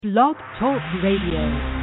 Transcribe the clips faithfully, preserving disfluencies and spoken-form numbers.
Blog Talk Radio.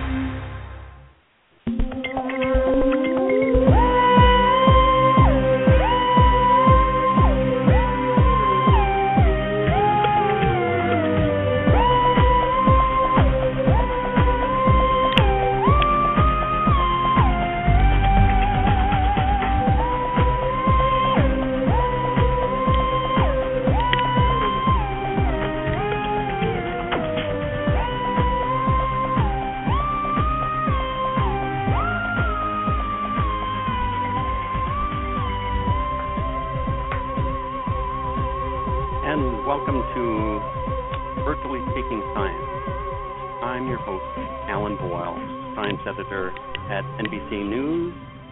Editor at N B C News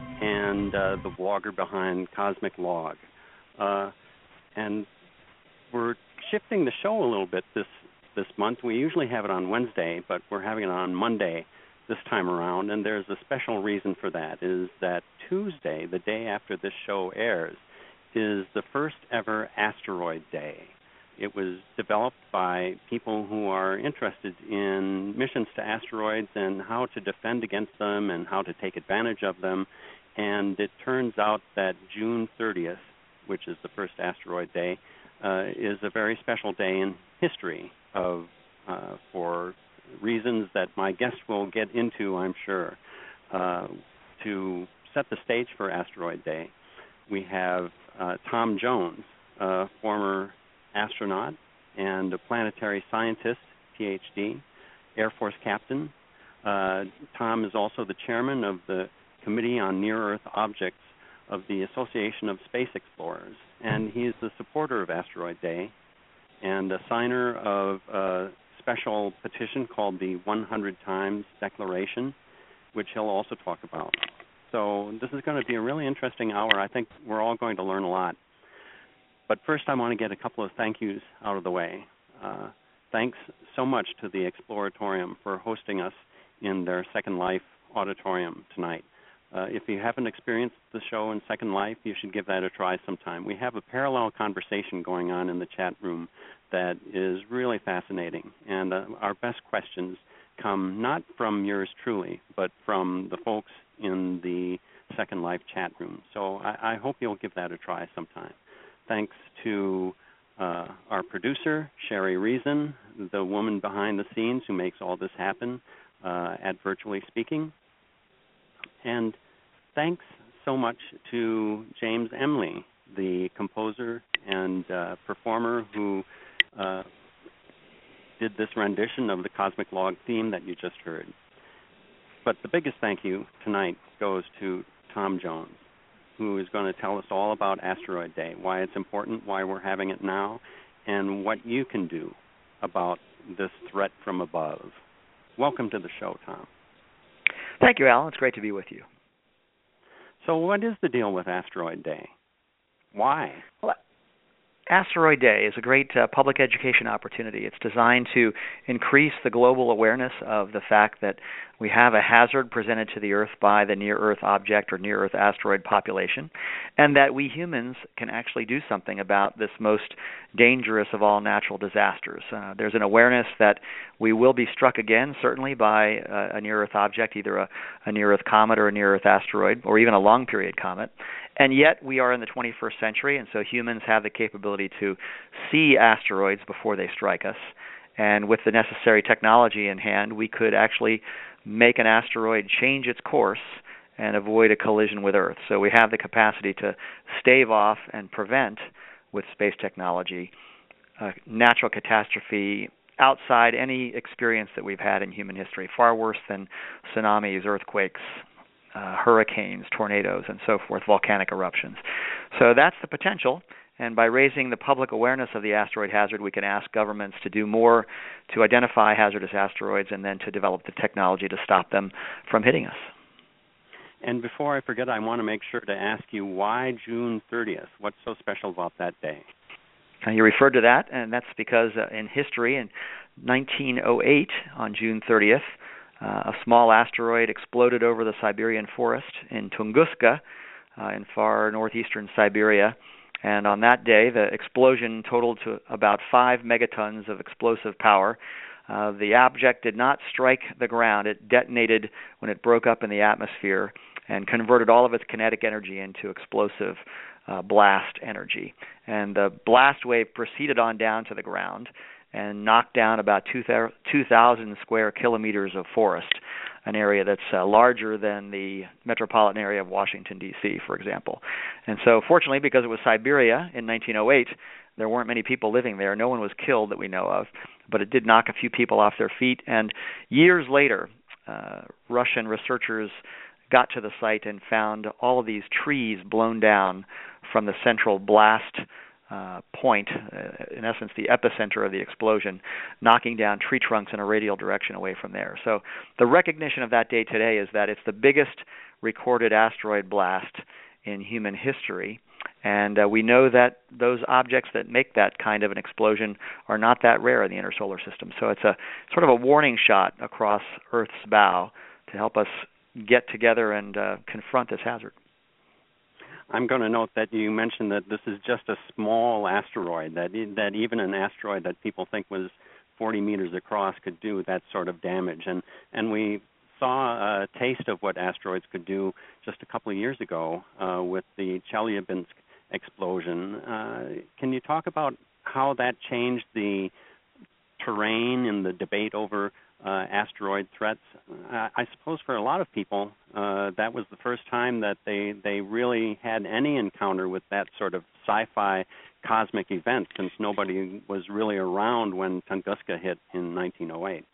and uh, the blogger behind Cosmic Log. Uh, and we're shifting the show a little bit this, this month. We usually have it on Wednesday, but we're having it on Monday this time around, and there's a special reason for that, is that Tuesday, the day after this show airs, is the first ever Asteroid Day. It was developed by people who are interested in missions to asteroids and how to defend against them and how to take advantage of them. And it turns out that June thirtieth, which is the first Asteroid Day, uh, is a very special day in history of uh, for reasons that my guest will get into, I'm sure. Uh, to set the stage for Asteroid Day, we have uh, Tom Jones, a former astronaut and a planetary scientist, P H D, Air Force captain. Uh, Tom is also the chairman of the Committee on Near-Earth Objects of the Association of Space Explorers, and he is the supporter of Asteroid Day and a signer of a special petition called the one hundred Times Declaration, which he'll also talk about. So this is going to be a really interesting hour. I think we're all going to learn a lot. But first, I want to get a couple of thank yous out of the way. Uh, thanks so much to the Exploratorium for hosting us in their Second Life auditorium tonight. Uh, if you haven't experienced the show in Second Life, you should give that a try sometime. We have a parallel conversation going on in the chat room that is really fascinating. And uh, our best questions come not from yours truly, but from the folks in the Second Life chat room. So I, I hope you'll give that a try sometime. Thanks to uh, our producer, Sherry Reason, the woman behind the scenes who makes all this happen uh, at Virtually Speaking. And thanks so much to James Emily, the composer and uh, performer who uh, did this rendition of the Cosmic Log theme that you just heard. But the biggest thank you tonight goes to Tom Jones, who is going to tell us all about Asteroid Day, why it's important, why we're having it now, and what you can do about this threat from above. Welcome to the show, Tom. Thank you, Alan. It's great to be with you. So what is the deal with Asteroid Day? Why? Well, Asteroid Day is a great uh, public education opportunity. It's designed to increase the global awareness of the fact that we have a hazard presented to the Earth by the near-Earth object or near-Earth asteroid population, and that we humans can actually do something about this most dangerous of all natural disasters. Uh, there's an awareness that we will be struck again, certainly, by uh, a near-Earth object, either a, a near-Earth comet or a near-Earth asteroid, or even a long-period comet. And yet we are in the twenty-first century, and so humans have the capability to see asteroids before they strike us. And with the necessary technology in hand, we could actually make an asteroid change its course and avoid a collision with Earth. So we have the capacity to stave off and prevent, with space technology, a natural catastrophe outside any experience that we've had in human history, far worse than tsunamis, earthquakes, uh, hurricanes, tornadoes, and so forth, volcanic eruptions. So that's the potential. And by raising the public awareness of the asteroid hazard, we can ask governments to do more to identify hazardous asteroids and then to develop the technology to stop them from hitting us. And before I forget, I want to make sure to ask you, why June thirtieth? What's so special about that day? Uh, you referred to that, and that's because uh, in history, in nineteen oh eight, on June thirtieth, uh, a small asteroid exploded over the Siberian forest in Tunguska uh, in far northeastern Siberia. And on that day, the explosion totaled to about five megatons of explosive power, Uh, the object did not strike the ground. It detonated when it broke up in the atmosphere and converted all of its kinetic energy into explosive uh, blast energy. And the blast wave proceeded on down to the ground and knocked down about two thousand square kilometers of forest, an area that's uh, larger than the metropolitan area of Washington, D C, for example. And so fortunately, because it was Siberia in nineteen oh eight, there weren't many people living there. No one was killed that we know of, but it did knock a few people off their feet. And years later, uh, Russian researchers got to the site and found all of these trees blown down from the central blast uh, point, uh, in essence the epicenter of the explosion, knocking down tree trunks in a radial direction away from there. So the recognition of that day today is that it's the biggest recorded asteroid blast in human history. And uh, we know that those objects that make that kind of an explosion are not that rare in the inner solar system. So it's a sort of a warning shot across Earth's bow to help us get together and uh, confront this hazard. I'm going to note that you mentioned that this is just a small asteroid, that that even an asteroid that people think was forty meters across could do that sort of damage. And, and we saw a taste of what asteroids could do just a couple of years ago uh, with the Chelyabinsk explosion. Uh, can you talk about how that changed the terrain and the debate over uh, asteroid threats? Uh, I suppose for a lot of people, uh, that was the first time that they, they really had any encounter with that sort of sci-fi cosmic event, since nobody was really around when Tunguska hit in nineteen oh eight.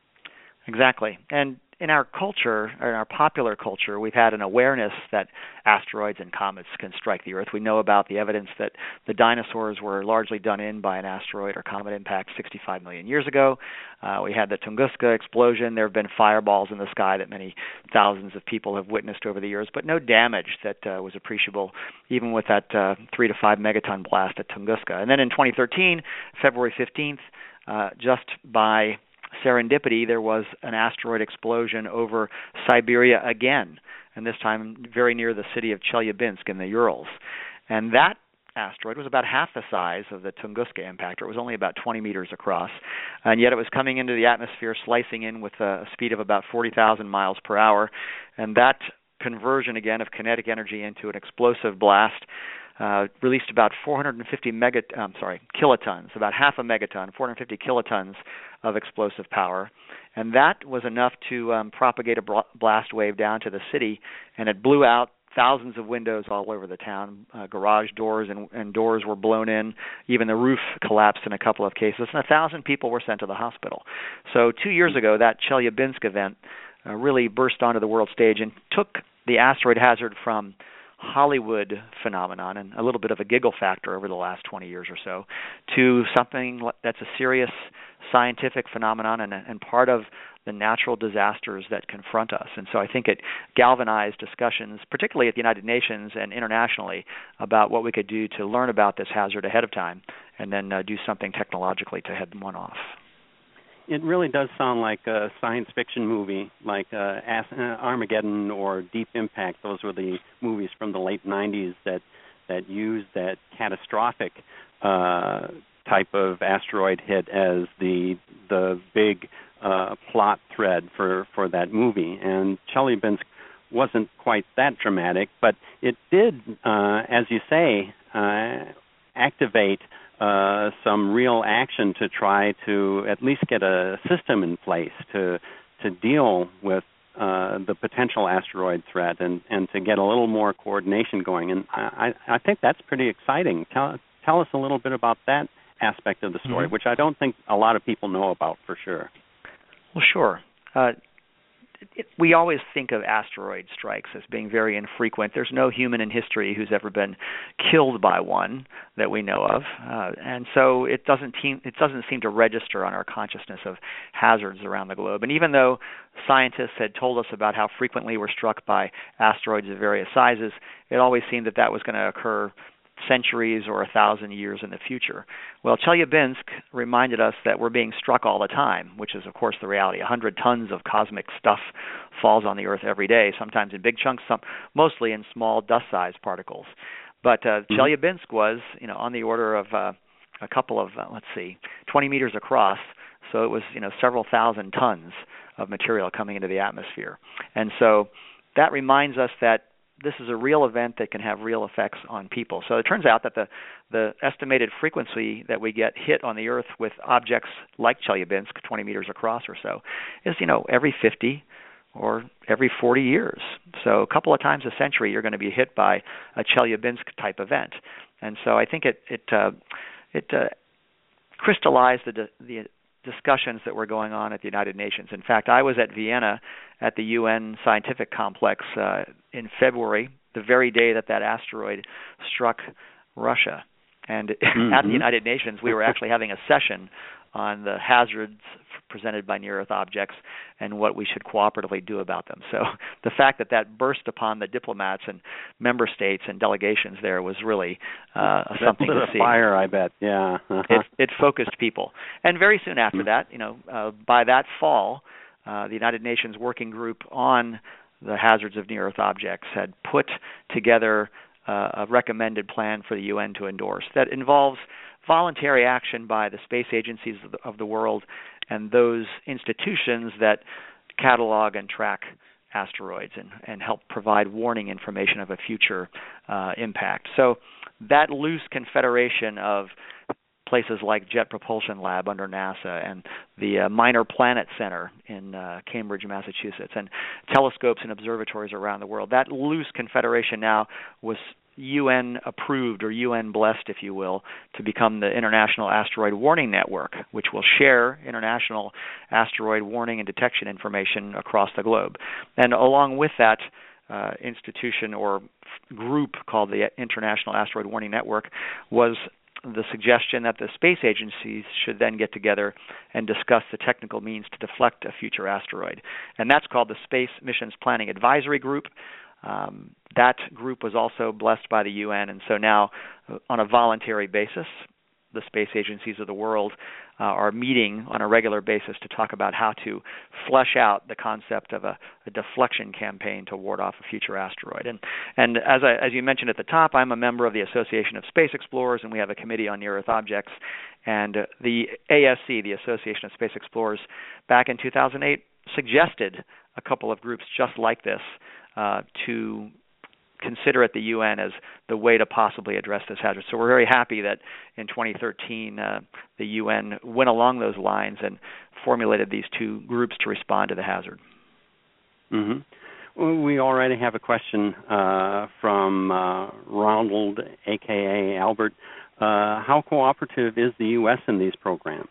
Exactly. And in our culture, or in our popular culture, we've had an awareness that asteroids and comets can strike the Earth. We know about the evidence that the dinosaurs were largely done in by an asteroid or comet impact sixty-five million years ago. Uh, we had the Tunguska explosion. There have been fireballs in the sky that many thousands of people have witnessed over the years, but no damage that uh, was appreciable, even with that uh, three to five megaton blast at Tunguska. And then in twenty thirteen, February fifteenth, uh, just by serendipity, there was an asteroid explosion over Siberia again, and this time very near the city of Chelyabinsk in the Urals. And that asteroid was about half the size of the Tunguska impactor. It was only about twenty meters across, and yet it was coming into the atmosphere, slicing in with a speed of about forty thousand miles per hour. And that conversion, again, of kinetic energy into an explosive blast Uh, released about four hundred fifty mega, um, sorry, kilotons, about half a megaton, four hundred fifty kilotons of explosive power, and that was enough to um, propagate a bl- blast wave down to the city, and it blew out thousands of windows all over the town. Uh, garage doors and, and doors were blown in. Even the roof collapsed in a couple of cases, and a thousand people were sent to the hospital. So two years ago, that Chelyabinsk event uh, really burst onto the world stage and took the asteroid hazard from Hollywood phenomenon and a little bit of a giggle factor over the last twenty years or so to something that's a serious scientific phenomenon and, and part of the natural disasters that confront us. And so I think it galvanized discussions, particularly at the United Nations and internationally, about what we could do to learn about this hazard ahead of time and then uh, do something technologically to head one off. It really does sound like a science fiction movie, like uh, Armageddon or Deep Impact. Those were the movies from the late nineties that that used that catastrophic uh, type of asteroid hit as the the big uh, plot thread for, for that movie. And Chelyabinsk wasn't quite that dramatic, but it did, uh, as you say, uh, activate Uh, some real action to try to at least get a system in place to to deal with uh, the potential asteroid threat and, and to get a little more coordination going. And I, I think that's pretty exciting. Tell, tell us a little bit about that aspect of the story, mm-hmm. which I don't think a lot of people know about for sure. Well, sure. Uh, It, we always think of asteroid strikes as being very infrequent. There's no human in history who's ever been killed by one that we know of, uh, and so it doesn't team, it doesn't seem to register on our consciousness of hazards around the globe. And even though scientists had told us about how frequently we're struck by asteroids of various sizes, it always seemed that that was going to occur centuries or a thousand years in the future. Well, Chelyabinsk reminded us that we're being struck all the time, which is, of course, the reality. A hundred tons of cosmic stuff falls on the Earth every day, sometimes in big chunks, some, mostly in small dust-sized particles. But uh, mm-hmm. Chelyabinsk was, you know, on the order of uh, a couple of, uh, let's see, twenty meters across, So it was, you know, several thousand tons of material coming into the atmosphere. And so that reminds us that this is a real event that can have real effects on people. So it turns out that the, the estimated frequency that we get hit on the Earth with objects like Chelyabinsk, twenty meters across or so, is, you know, every fifty or every forty years. So a couple of times a century you're going to be hit by a Chelyabinsk-type event. And so I think it it uh, it uh, crystallized the, the discussions that were going on at the United Nations. In fact, I was at Vienna at the U N Scientific Complex uh, in February, the very day that that asteroid struck Russia. And mm-hmm. at the United Nations, we were actually having a session on the hazards presented by near-Earth objects and what we should cooperatively do about them. So the fact that that burst upon the diplomats and member states and delegations there was really uh, something to see. Fire, I bet. Yeah. Uh-huh. It, it focused people. And very soon after that, you know, uh, by that fall, uh, the United Nations Working Group on the Hazards of Near-Earth Objects had put together uh, a recommended plan for the U N to endorse that involves voluntary action by the space agencies of the, of the world and those institutions that catalog and track asteroids and, and help provide warning information of a future uh, impact. So that loose confederation of places like Jet Propulsion Lab under NASA and the uh, Minor Planet Center in uh, Cambridge, Massachusetts, and telescopes and observatories around the world, that loose confederation now was U N approved or U N blessed, if you will, to become the International Asteroid Warning Network, which will share international asteroid warning and detection information across the globe. And along with that uh, institution or group called the International Asteroid Warning Network was the suggestion that the space agencies should then get together and discuss the technical means to deflect a future asteroid. And that's called the Space Missions Planning Advisory Group. Um, that group was also blessed by the U N, and so now, uh, on a voluntary basis, the space agencies of the world uh, are meeting on a regular basis to talk about how to flesh out the concept of a, a deflection campaign to ward off a future asteroid. And, and as, I, as you mentioned at the top, I'm a member of the Association of Space Explorers, and we have a committee on near-Earth objects. And uh, the A S C, the Association of Space Explorers, back in two thousand eight, suggested a couple of groups just like this uh, to consider at the U N as the way to possibly address this hazard. So we're very happy that in twenty thirteen uh, the U N went along those lines and formulated these two groups to respond to the hazard. Mm-hmm. Well, we already have a question uh, from uh, Ronald, a k a. Albert. Uh, how cooperative is the U S in these programs?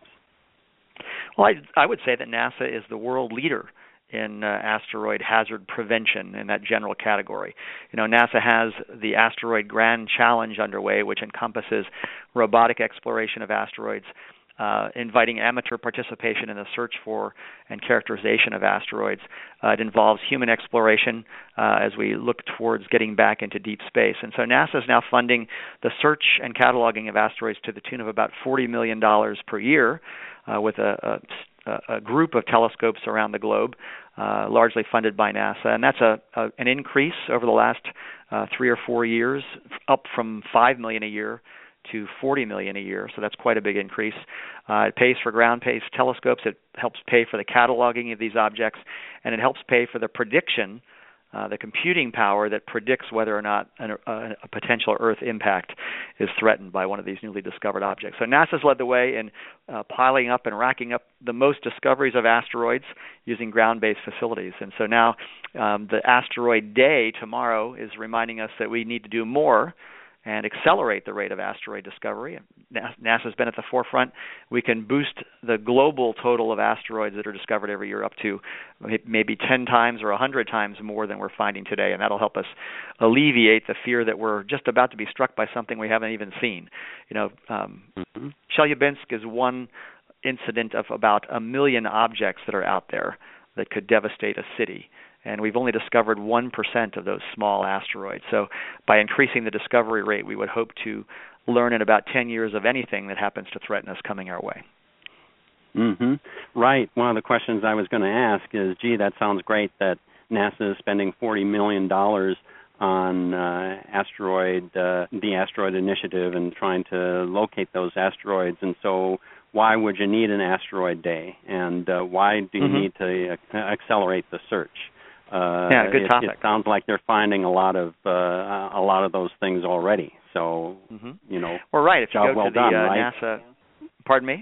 Well, I, I would say that NASA is the world leader in uh, asteroid hazard prevention in that general category. You know, NASA has the Asteroid Grand Challenge underway, which encompasses robotic exploration of asteroids, uh, inviting amateur participation in the search for and characterization of asteroids. Uh, it involves human exploration uh, as we look towards getting back into deep space. And so NASA is now funding the search and cataloging of asteroids to the tune of about forty million dollars per year uh, with a, a a group of telescopes around the globe, uh, largely funded by NASA. And that's a, a an increase over the last uh, three or four years, up from five million dollars a year to forty million dollars a year. So that's quite a big increase. Uh, it pays for ground-based telescopes. It helps pay for the cataloging of these objects, and it helps pay for the prediction, uh, the computing power that predicts whether or not an, a, a potential Earth impact is threatened by one of these newly discovered objects. So NASA's led the way in uh, piling up and racking up the most discoveries of asteroids using ground-based facilities. And so now um, the Asteroid Day tomorrow is reminding us that we need to do more and accelerate the rate of asteroid discovery. NASA's been at the forefront. We can boost the global total of asteroids that are discovered every year up to maybe ten times or one hundred times more than we're finding today, and that'll help us alleviate the fear that we're just about to be struck by something we haven't even seen. You know, um, mm-hmm. Chelyabinsk is one incident of about a million objects that are out there that could devastate a city. And we've only discovered one percent of those small asteroids. So by increasing the discovery rate, we would hope to learn in about ten years of anything that happens to threaten us coming our way. Mm-hmm. Right. One of the questions I was going to ask is, gee, that sounds great that NASA is spending forty million dollars on uh, asteroid, uh, the asteroid initiative and trying to locate those asteroids. And so why would you need an asteroid day, and uh, why do you mm-hmm. need to uh, accelerate the search? Uh, yeah, good it, topic. It sounds like they're finding a lot of uh, a lot of those things already. So mm-hmm. you know, well, right. If you job go well to the done, uh, right? NASA, pardon me.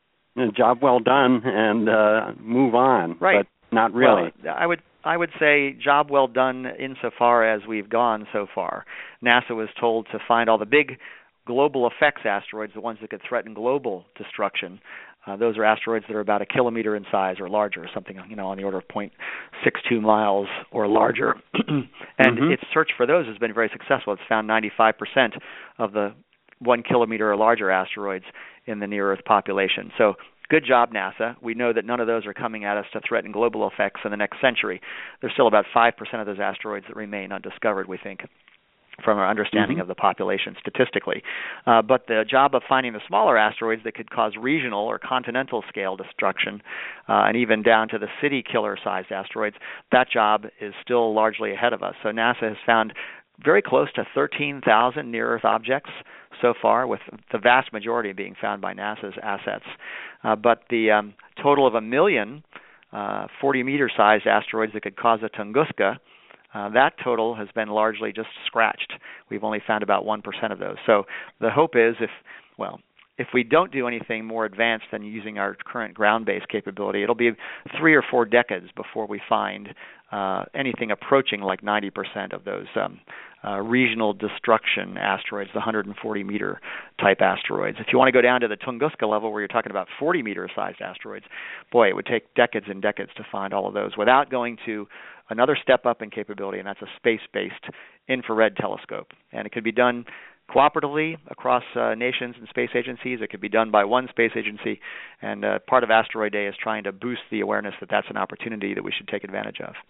Job well done, and uh, move on. Right. But not really. Well, I would I would say job well done insofar as we've gone so far. NASA was told to find all the big global effects asteroids, the ones that could threaten global destruction. Uh, those are asteroids that are about a kilometer in size or larger, something you know on the order of zero point six two miles or larger. and mm-hmm. its search for those has been very successful. It's found ninety-five percent of the one kilometer or larger asteroids in the near-Earth population. So good job, NASA. We know that none of those are coming at us to threaten global effects in the next century. There's still about five percent of those asteroids that remain undiscovered, we think, from our understanding mm-hmm. of the population statistically. Uh, but the job of finding the smaller asteroids that could cause regional or continental scale destruction, uh, and even down to the city killer-sized asteroids, that job is still largely ahead of us. So NASA has found very close to thirteen thousand near-Earth objects so far, with the vast majority being found by NASA's assets. Uh, but the um, total of a million uh, forty-meter-sized asteroids that could cause a Tunguska, uh, that total has been largely just scratched. We've only found about one percent of those. So the hope is if, well, if we don't do anything more advanced than using our current ground-based capability, it'll be three or four decades before we find uh, anything approaching like ninety percent of those um, uh, regional destruction asteroids, the one hundred forty meter type asteroids. If you want to go down to the Tunguska level where you're talking about forty meter sized asteroids, boy, it would take decades and decades to find all of those without going to another step up in capability, and that's a space-based infrared telescope. And it could be done cooperatively across uh, nations and space agencies. It could be done by one space agency, and uh, part of Asteroid Day is trying to boost the awareness that that's an opportunity that we should take advantage of.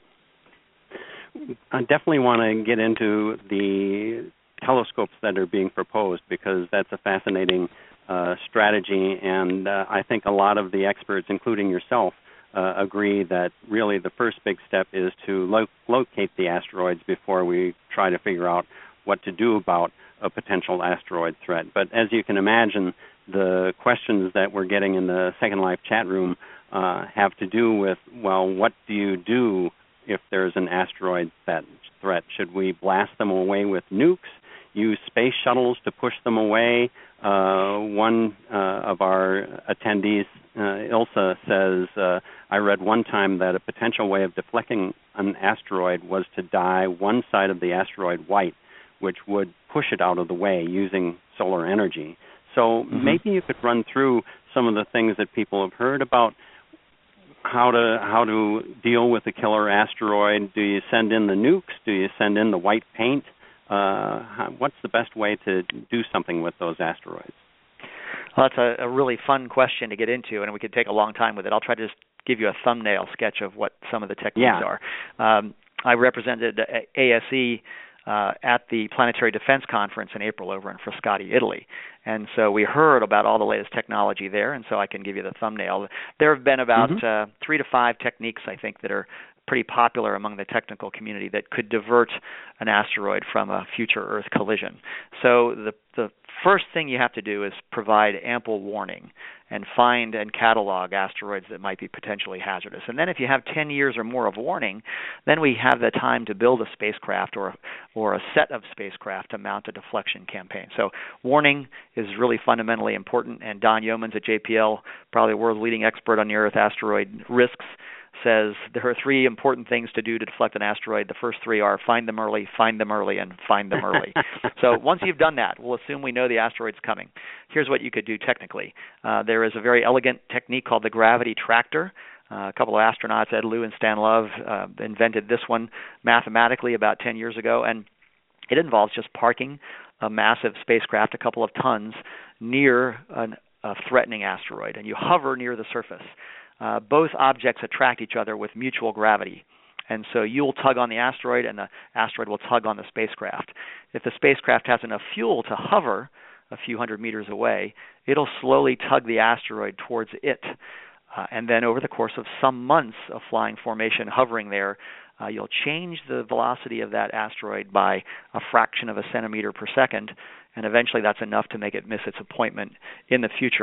I definitely want to get into the telescopes that are being proposed, because that's a fascinating uh, strategy, and uh, I think a lot of the experts, including yourself, uh, agree that really the first big step is to lo- locate the asteroids before we try to figure out what to do about a potential asteroid threat. But as you can imagine, the questions that we're getting in the Second Life chat room uh, have to do with, well, what do you do if there's an asteroid threat? Should we blast them away with nukes, use space shuttles to push them away? Uh, one uh, of our attendees, uh, Ilsa, says, uh, I read one time that a potential way of deflecting an asteroid was to dye one side of the asteroid white, which would push it out of the way using solar energy. So mm-hmm. maybe you could run through some of the things that people have heard about how to how to deal with a killer asteroid. Do you send in the nukes? Do you send in the white paint? Uh, how, what's the best way to do something with those asteroids? Well, that's a, a really fun question to get into, and we could take a long time with it. I'll try to just give you a thumbnail sketch of what some of the techniques yeah. are. Um, I represented A S E Uh, at the Planetary Defense Conference in April over in Frascati, Italy. And so we heard about all the latest technology there, and so I can give you the thumbnail. There have been about mm-hmm. uh, three to five techniques, I think, that are pretty popular among the technical community that could divert an asteroid from a future Earth collision. So the the first thing you have to do is provide ample warning and find and catalog asteroids that might be potentially hazardous. And then if you have ten years or more of warning, then we have the time to build a spacecraft or or a set of spacecraft to mount a deflection campaign. So warning is really fundamentally important, and Don Yeomans at J P L, probably the world's leading expert on near-Earth asteroid risks, says there are three important things to do to deflect an asteroid. The first three are find them early, find them early, and find them early. So once you've done that, we'll assume we know the asteroid's coming. Here's what you could do technically. Uh, there is a very elegant technique called the gravity tractor. Uh, a couple of astronauts, Ed Lu and Stan Love, uh, invented this one mathematically about ten years ago, and it involves just parking a massive spacecraft, a couple of tons, near an, a threatening asteroid, and you hover near the surface. Uh, both objects attract each other with mutual gravity. And so you'll tug on the asteroid, and the asteroid will tug on the spacecraft. If the spacecraft has enough fuel to hover a few hundred meters away, it'll slowly tug the asteroid towards it. Uh, and then over the course of some months of flying formation hovering there, uh, you'll change the velocity of that asteroid by a fraction of a centimeter per second, and eventually that's enough to make it miss its appointment in the future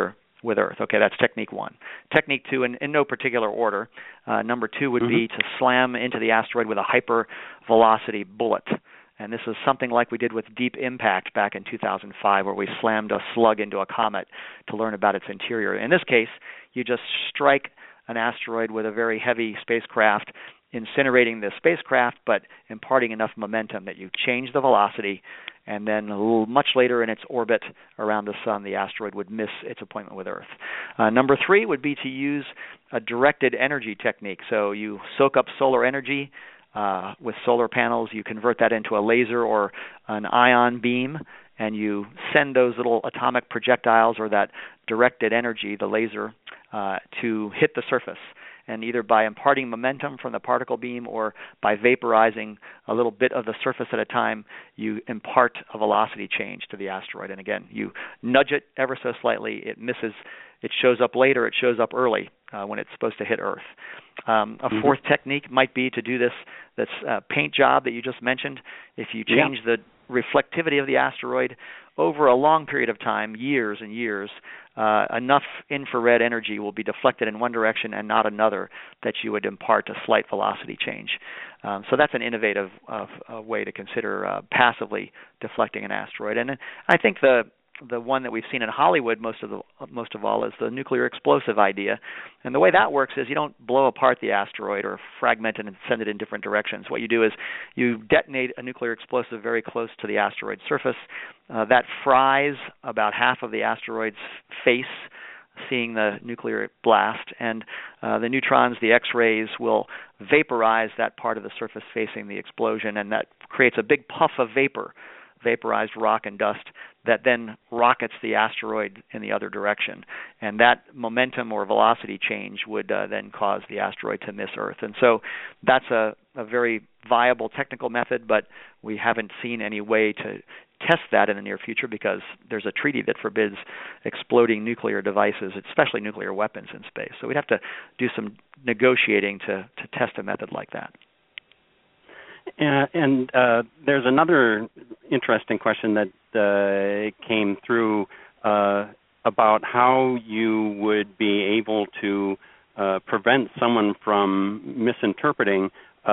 with Earth. Okay, that's technique one. Technique two, in, in no particular order, uh, number two would mm-hmm. be to slam into the asteroid with a hypervelocity bullet. And this is something like we did with Deep Impact back in two thousand five, where we slammed a slug into a comet to learn about its interior. In this case, you just strike an asteroid with a very heavy spacecraft, incinerating the spacecraft, but imparting enough momentum that you change the velocity, and then a little, much later in its orbit around the sun, the asteroid would miss its appointment with Earth. Uh, number three would be to use a directed energy technique. So you soak up solar energy uh, with solar panels, you convert that into a laser or an ion beam, and you send those little atomic projectiles or that directed energy, the laser, uh, to hit the surface. And either by imparting momentum from the particle beam or by vaporizing a little bit of the surface at a time, you impart a velocity change to the asteroid. And again, you nudge it ever so slightly, it misses, it shows up later, it shows up early uh, when it's supposed to hit Earth. Um, a mm-hmm. fourth technique might be to do this, this uh, paint job that you just mentioned. If you change yeah. the reflectivity of the asteroid over a long period of time, years and years, uh, enough infrared energy will be deflected in one direction and not another that you would impart a slight velocity change. Um, so that's an innovative uh, uh, way to consider uh, passively deflecting an asteroid. And I think the the one that we've seen in Hollywood most of the most of all is the nuclear explosive idea. And the way that works is you don't blow apart the asteroid or fragment it and send it in different directions. What you do is you detonate a nuclear explosive very close to the asteroid's surface. Uh, that fries about half of the asteroid's face, seeing the nuclear blast, and uh, the neutrons, the X-rays, will vaporize that part of the surface facing the explosion, and that creates a big puff of vapor, vaporized rock and dust, that then rockets the asteroid in the other direction. And that momentum or velocity change would uh, then cause the asteroid to miss Earth. And so that's a, a very viable technical method, but we haven't seen any way to test that in the near future because there's a treaty that forbids exploding nuclear devices, especially nuclear weapons, in space. So we'd have to do some negotiating to, to test a method like that. Uh, and uh, there's another interesting question that uh, came through uh, about how you would be able to uh, prevent someone from misinterpreting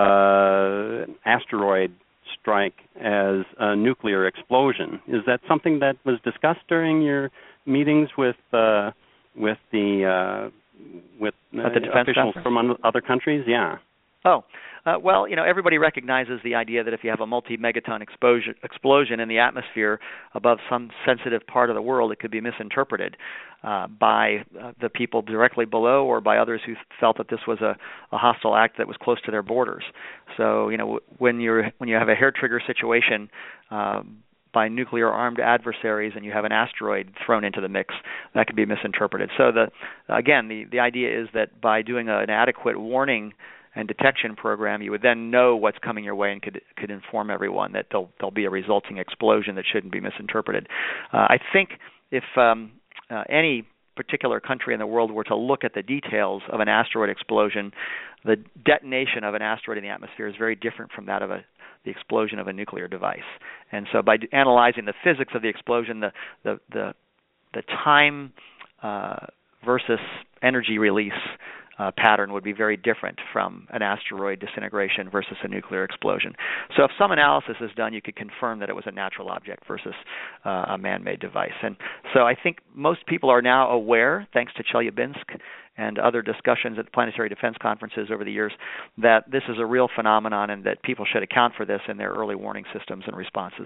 uh, asteroid strike as a nuclear explosion. Is that something that was discussed during your meetings with uh, with the uh, with uh, the defense officials conference? from other countries? Yeah. Oh, uh, well, you know, everybody recognizes the idea that if you have a multi-megaton exposure, explosion in the atmosphere above some sensitive part of the world, it could be misinterpreted uh, by uh, the people directly below or by others who felt that this was a, a hostile act that was close to their borders. So, you know, when you're when you have a hair trigger situation uh, by nuclear-armed adversaries and you have an asteroid thrown into the mix, that could be misinterpreted. So, the again, the, the idea is that by doing a, an adequate warning and detection program, you would then know what's coming your way and could could inform everyone that there'll, there'll be a resulting explosion that shouldn't be misinterpreted. Uh, I think if um, uh, any particular country in the world were to look at the details of an asteroid explosion, the detonation of an asteroid in the atmosphere is very different from that of a the explosion of a nuclear device. And so by d- analyzing the physics of the explosion, the the the, the time uh, versus energy release Uh, pattern would be very different from an asteroid disintegration versus a nuclear explosion. So if some analysis is done, you could confirm that it was a natural object versus uh, a man-made device. And so I think most people are now aware, thanks to Chelyabinsk and other discussions at the Planetary Defense Conferences over the years, that this is a real phenomenon and that people should account for this in their early warning systems and responses.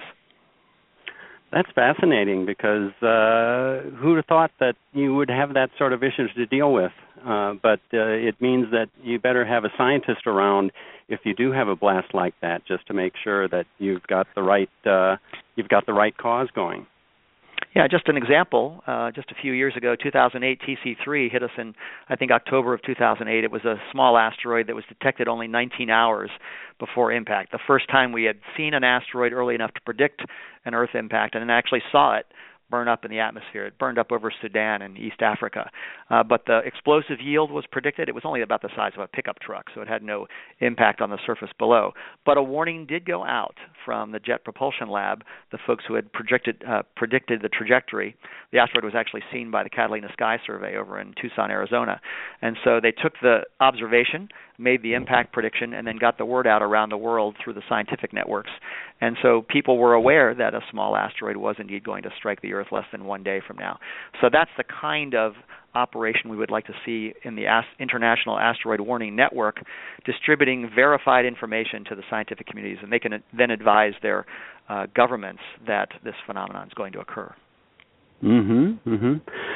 That's fascinating because uh, who'd have thought that you would have that sort of issues to deal with? Uh, but uh, it means that you better have a scientist around if you do have a blast like that, just to make sure that you've got the right uh, you've got the right cause going. Yeah, just an example. Uh, just a few years ago, two thousand eight T C three hit us in, I think, October of two thousand eight. It was a small asteroid that was detected only nineteen hours before impact. The first time we had seen an asteroid early enough to predict an Earth impact, and then actually saw it burn up in the atmosphere. It burned up over Sudan and East Africa. Uh, but the explosive yield was predicted. It was only about the size of a pickup truck, so it had no impact on the surface below. But a warning did go out from the Jet Propulsion Lab, the folks who had projected, uh, predicted the trajectory. The asteroid was actually seen by the Catalina Sky Survey over in Tucson, Arizona. And so they took the observation, made the impact prediction, and then got the word out around the world through the scientific networks. And so people were aware that a small asteroid was indeed going to strike the Earth less than one day from now. So that's the kind of operation we would like to see in the As- International Asteroid Warning Network, distributing verified information to the scientific communities, and they can then advise their uh, governments that this phenomenon is going to occur. Mm-hmm. Mm-hmm.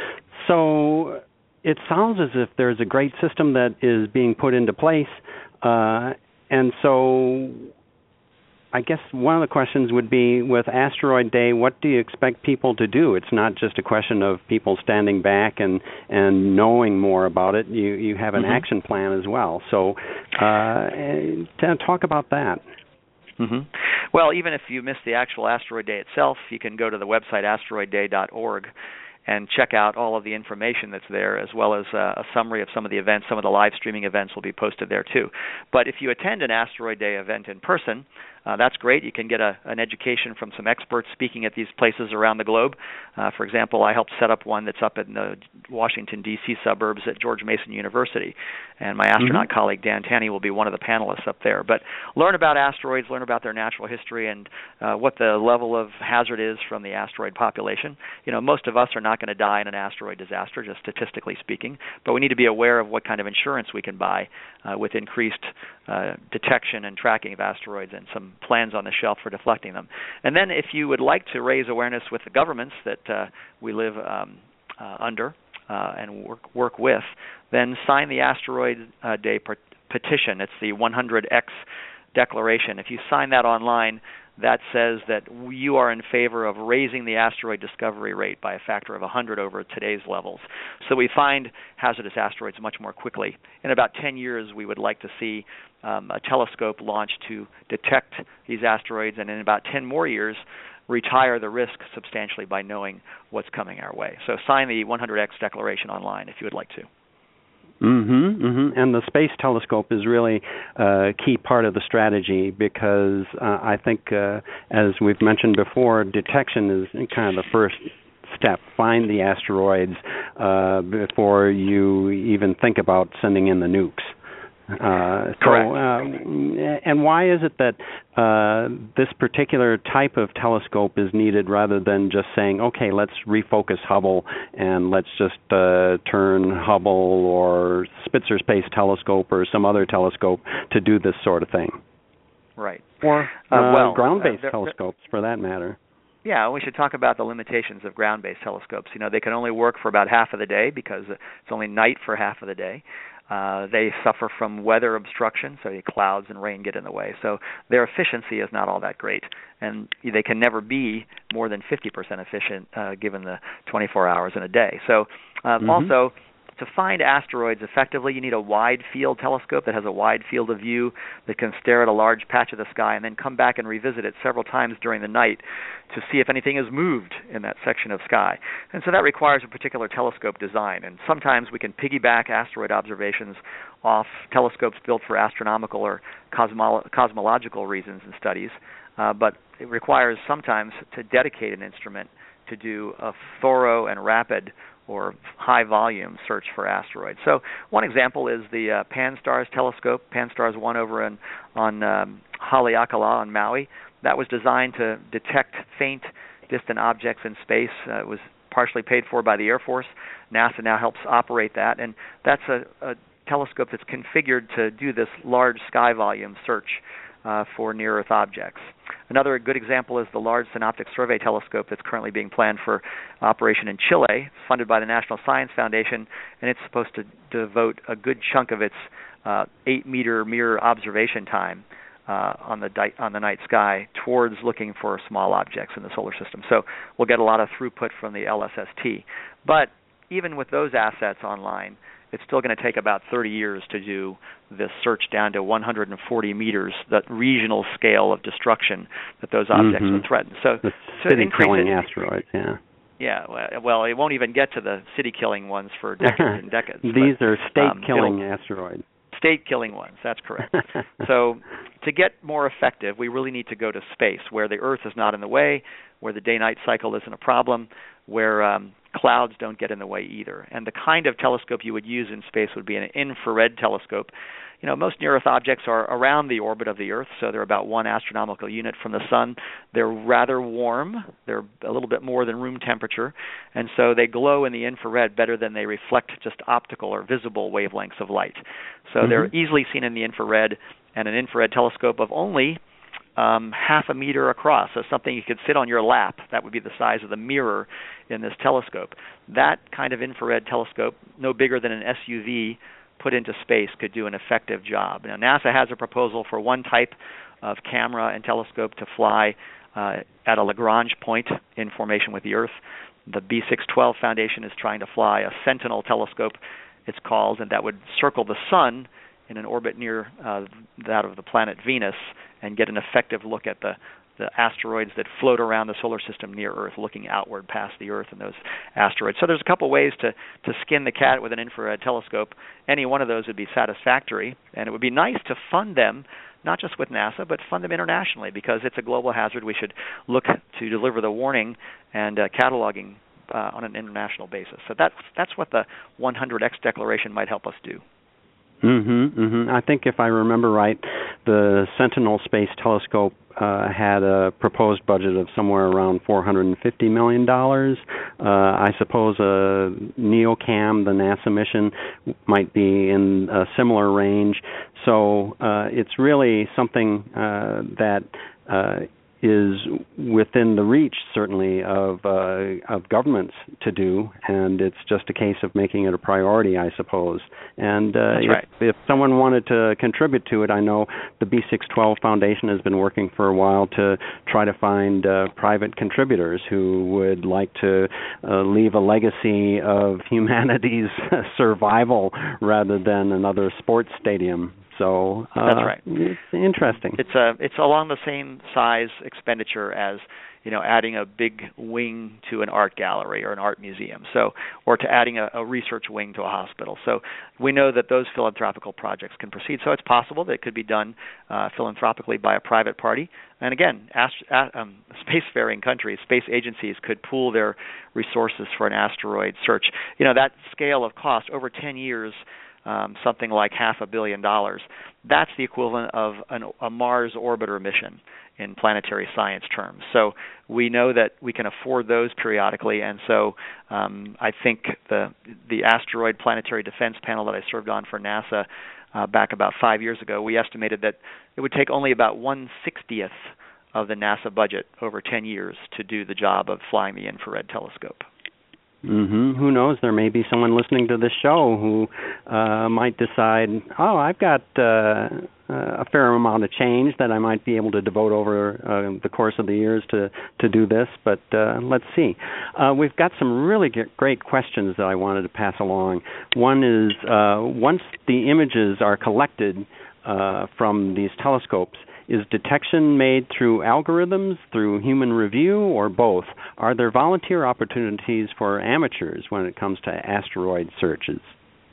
So it sounds as if there's a great system that is being put into place, uh, and so I guess one of the questions would be, with Asteroid Day, what do you expect people to do? It's not just a question of people standing back and, and knowing more about it. You you have an mm-hmm. action plan as well. So uh, talk about that. Mm-hmm. Well, even if you miss the actual Asteroid Day itself, you can go to the website asteroid day dot org and check out all of the information that's there, as well as uh, a summary of some of the events. Some of the live streaming events will be posted there too. But if you attend an Asteroid Day event in person, uh, that's great. You can get a, an education from some experts speaking at these places around the globe. Uh, for example, I helped set up one that's up in the Washington, D C suburbs at George Mason University, and my astronaut mm-hmm. colleague Dan Tanney will be one of the panelists up there. But learn about asteroids, learn about their natural history, and uh, what the level of hazard is from the asteroid population. You know, most of us are not going to die in an asteroid disaster, just statistically speaking, but we need to be aware of what kind of insurance we can buy uh, with increased uh, detection and tracking of asteroids, and some plans on the shelf for deflecting them. And then if you would like to raise awareness with the governments that uh, we live um, uh, under uh, and work, work with, then sign the Asteroid uh, Day petition. It's the one hundred X declaration. If you sign that online, that says that you are in favor of raising the asteroid discovery rate by a factor of one hundred over today's levels. So we find hazardous asteroids much more quickly. In about ten years, we would like to see um, a telescope launched to detect these asteroids, and in about ten more years, retire the risk substantially by knowing what's coming our way. So sign the one hundred X declaration online if you would like to. Mm-hmm, mm-hmm. And the Space Telescope is really a key part of the strategy, because uh, I think, uh, as we've mentioned before, detection is kind of the first step. Find the asteroids uh, before you even think about sending in the nukes. Uh, so, Correct. Uh, and why is it that uh, this particular type of telescope is needed, rather than just saying, okay, let's refocus Hubble and let's just uh, turn Hubble or Spitzer Space Telescope or some other telescope to do this sort of thing? Right. Or uh, uh, well, ground-based uh, telescopes, for that matter. Yeah, we should talk about the limitations of ground-based telescopes. You know, they can only work for about half of the day because it's only night for half of the day. Uh, they suffer from weather obstruction, so the clouds and rain get in the way. So their efficiency is not all that great, and they can never be more than fifty percent efficient uh, given the twenty-four hours in a day. So um, mm-hmm. also, to find asteroids effectively, you need a wide field telescope that has a wide field of view that can stare at a large patch of the sky and then come back and revisit it several times during the night to see if anything has moved in that section of sky. And so that requires a particular telescope design. And sometimes we can piggyback asteroid observations off telescopes built for astronomical or cosmo- cosmological reasons and studies. Uh, but it requires sometimes to dedicate an instrument to do a thorough and rapid or high-volume search for asteroids. So one example is the uh, Pan-STARRS telescope, Pan-STARRS one over in, on um, Haleakala on Maui. That was designed to detect faint, distant objects in space. Uh, it was partially paid for by the Air Force. NASA now helps operate that, and that's a, a telescope that's configured to do this large sky-volume search uh, for near-Earth objects. Another good example is the Large Synoptic Survey Telescope that's currently being planned for operation in Chile, funded by the National Science Foundation, and it's supposed to devote a good chunk of its uh, eight-meter mirror observation time uh, on the di- on the night sky towards looking for small objects in the solar system. So we'll get a lot of throughput from the L S S T. But even with those assets online, it's still going to take about thirty years to do this search down to one hundred forty meters, that regional scale of destruction that those objects mm-hmm. would threaten. So, the to increase killing it, asteroids, yeah. Yeah, well, it won't even get to the city-killing ones for decades and decades. These but, are state-killing um, asteroids. State-killing ones, that's correct. So to get more effective, we really need to go to space, where the Earth is not in the way, where the day-night cycle isn't a problem, where um, clouds don't get in the way either. And the kind of telescope you would use in space would be an infrared telescope. You know, most near-Earth objects are around the orbit of the Earth, so they're about one astronomical unit from the sun. They're rather warm. They're a little bit more than room temperature, and so they glow in the infrared better than they reflect just optical or visible wavelengths of light. So mm-hmm. they're easily seen in the infrared, and an infrared telescope of only um, half a meter across, so something you could sit on your lap. That would be the size of the mirror in this telescope. That kind of infrared telescope, no bigger than an S U V, put into space, could do an effective job. Now, NASA has a proposal for one type of camera and telescope to fly uh, at a Lagrange point in formation with the Earth. The B six twelve Foundation is trying to fly a Sentinel telescope, it's called, and that would circle the sun in an orbit near uh, that of the planet Venus and get an effective look at the the asteroids that float around the solar system near Earth, looking outward past the Earth and those asteroids. So there's a couple ways to, to skin the cat with an infrared telescope. Any one of those would be satisfactory, and it would be nice to fund them, not just with NASA, but fund them internationally, because it's a global hazard. We should look to deliver the warning and uh, cataloging uh, on an international basis. So that's, that's what the one hundred X declaration might help us do. Mm-hmm, mm-hmm. I think if I remember right, the Sentinel Space Telescope uh, had a proposed budget of somewhere around four hundred fifty million dollars. Uh, I suppose a NEOCAM, the NASA mission, might be in a similar range. So uh, it's really something uh, that uh, is within the reach, certainly, of uh, of governments to do, and it's just a case of making it a priority, I suppose. And uh, That's if, right. if someone wanted to contribute to it, I know the B six twelve Foundation has been working for a while to try to find uh, private contributors who would like to uh, leave a legacy of humanity's survival rather than another sports stadium. So uh, that's right. It's interesting. It's a it's along the same size expenditure as, you know, adding a big wing to an art gallery or an art museum. So, or to adding a, a research wing to a hospital. So we know that those philanthropical projects can proceed. So it's possible that it could be done uh, philanthropically by a private party. And again, ast- uh, um, spacefaring countries, space agencies could pool their resources for an asteroid search. You know, that scale of cost over ten years. Um, something like half a billion dollars. That's the equivalent of an, a Mars orbiter mission in planetary science terms. So we know that we can afford those periodically, and so um, I think the the Asteroid Planetary Defense Panel that I served on for NASA uh, back about five years ago, we estimated that it would take only about one sixtieth of the NASA budget over ten years to do the job of flying the infrared telescope. Mm-hmm. Who knows? There may be someone listening to this show who uh, might decide, oh, I've got uh, a fair amount of change that I might be able to devote over uh, the course of the years to, to do this, but uh, let's see. Uh, we've got some really great questions that I wanted to pass along. One is, uh, once the images are collected uh, from these telescopes, is detection made through algorithms, through human review, or both? Are there volunteer opportunities for amateurs when it comes to asteroid searches?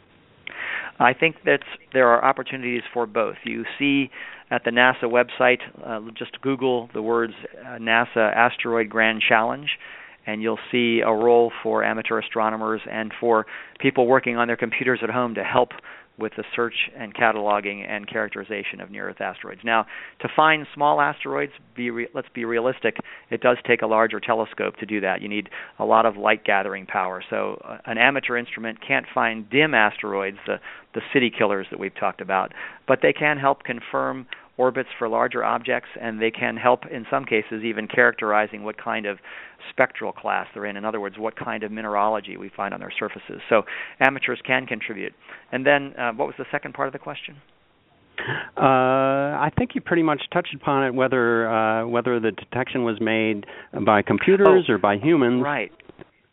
I think that there are opportunities for both. You see at the NASA website, uh, just Google the words uh, NASA Asteroid Grand Challenge, and you'll see a role for amateur astronomers and for people working on their computers at home to help with the search and cataloging and characterization of near-Earth asteroids. Now, to find small asteroids, be re- let's be realistic, it does take a larger telescope to do that. You need a lot of light-gathering power. So uh, an amateur instrument can't find dim asteroids, the, the city killers that we've talked about, but they can help confirm orbits for larger objects, and they can help, in some cases, even characterizing what kind of spectral class they're in. In other words, what kind of mineralogy we find on their surfaces. So amateurs can contribute. And then, uh, what was the second part of the question? Uh, I think you pretty much touched upon it, whether uh, whether the detection was made by computers oh, or by humans. Right.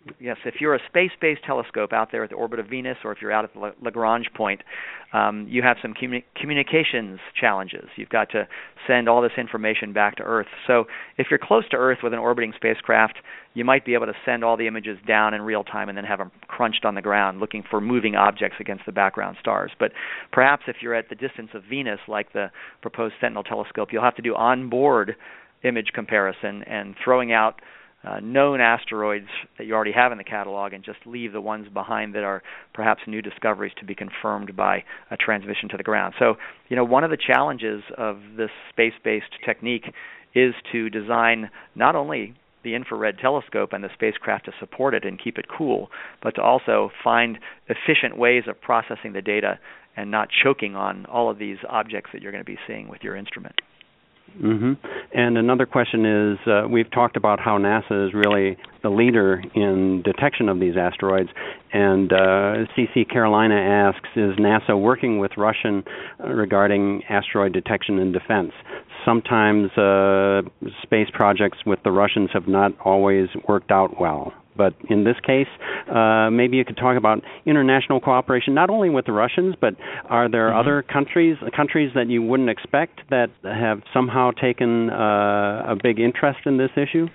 Yes, if you're a space-based telescope out there at the orbit of Venus, or if you're out at the Lagrange point, um, you have some communi- communications challenges. You've got to send all this information back to Earth. So if you're close to Earth with an orbiting spacecraft, you might be able to send all the images down in real time and then have them crunched on the ground looking for moving objects against the background stars. But perhaps if you're at the distance of Venus, like the proposed Sentinel telescope, you'll have to do onboard image comparison and throwing out Uh, known asteroids that you already have in the catalog and just leave the ones behind that are perhaps new discoveries to be confirmed by a transmission to the ground. So, you know, one of the challenges of this space-based technique is to design not only the infrared telescope and the spacecraft to support it and keep it cool, but to also find efficient ways of processing the data and not choking on all of these objects that you're going to be seeing with your instrument. Mm-hmm. And another question is, uh, we've talked about how NASA is really the leader in detection of these asteroids, and uh, C C Carolina asks, is NASA working with Russian uh, regarding asteroid detection and defense? Sometimes uh, space projects with the Russians have not always worked out well. But in this case, uh, maybe you could talk about international cooperation, not only with the Russians, but are there mm-hmm. other countries countries that you wouldn't expect that have somehow taken uh, a big interest in this issue?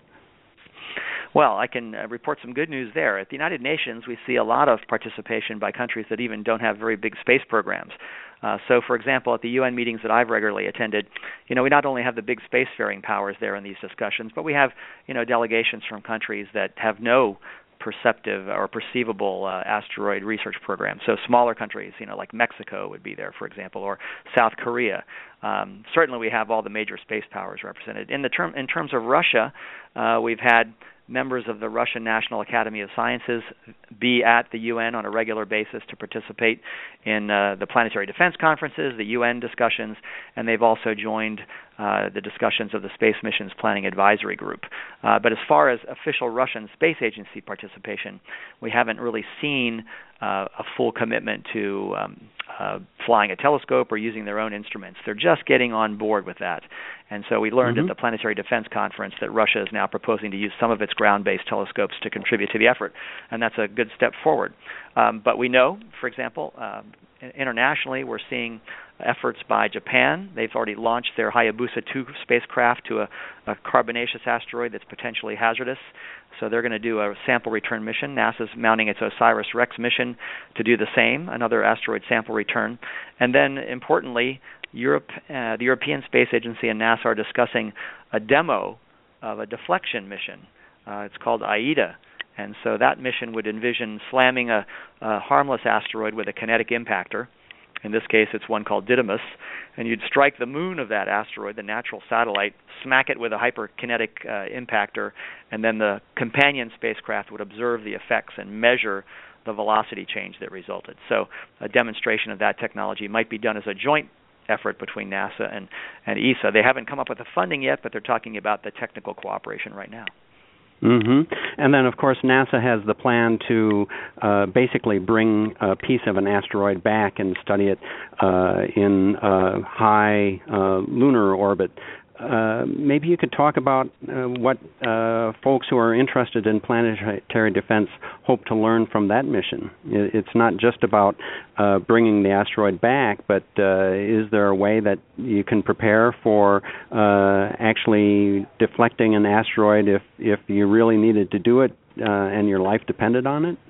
Well, I can uh, report some good news there. At the United Nations, we see a lot of participation by countries that even don't have very big space programs. Uh, so, for example, at the U N meetings that I've regularly attended, you know, we not only have the big spacefaring powers there in these discussions, but we have, you know, delegations from countries that have no perceptive or perceivable uh, asteroid research programs. So smaller countries, you know, like Mexico would be there, for example, or South Korea. Um, certainly we have all the major space powers represented. In the term, in terms of Russia, uh, we've had members of the Russian National Academy of Sciences be at the U N on a regular basis to participate in uh, the planetary defense conferences, the U N discussions, and they've also joined uh, the discussions of the Space Missions Planning Advisory Group. Uh, but as far as official Russian Space Agency participation, we haven't really seen uh, a full commitment to um, uh, flying a telescope or using their own instruments. They're just getting on board with that. And so we learned mm-hmm. at the Planetary Defense Conference that Russia is now proposing to use some of its ground-based telescopes to contribute to the effort, and that's a good step forward. Um, but we know, for example, uh, internationally we're seeing efforts by Japan. They've already launched their Hayabusa two spacecraft to a, a carbonaceous asteroid that's potentially hazardous. So they're going to do a sample return mission. NASA's mounting its OSIRIS-REx mission to do the same, another asteroid sample return. And then, importantly, Europe, uh, the European Space Agency and NASA are discussing a demo of a deflection mission. Uh, it's called AIDA. And so that mission would envision slamming a, a harmless asteroid with a kinetic impactor. In this case, it's one called Didymos. And you'd strike the moon of that asteroid, the natural satellite, smack it with a hyperkinetic uh, impactor, and then the companion spacecraft would observe the effects and measure the velocity change that resulted. So a demonstration of that technology might be done as a joint effort between NASA and, and E S A. They haven't come up with the funding yet, but they're talking about the technical cooperation right now. Mm-hmm. And then, of course, NASA has the plan to uh, basically bring a piece of an asteroid back and study it uh, in uh, high uh, lunar orbit. Uh, maybe you could talk about uh, what uh, folks who are interested in planetary defense hope to learn from that mission. It's not just about uh, bringing the asteroid back, but uh, is there a way that you can prepare for uh, actually deflecting an asteroid if, if you really needed to do it uh, and your life depended on it?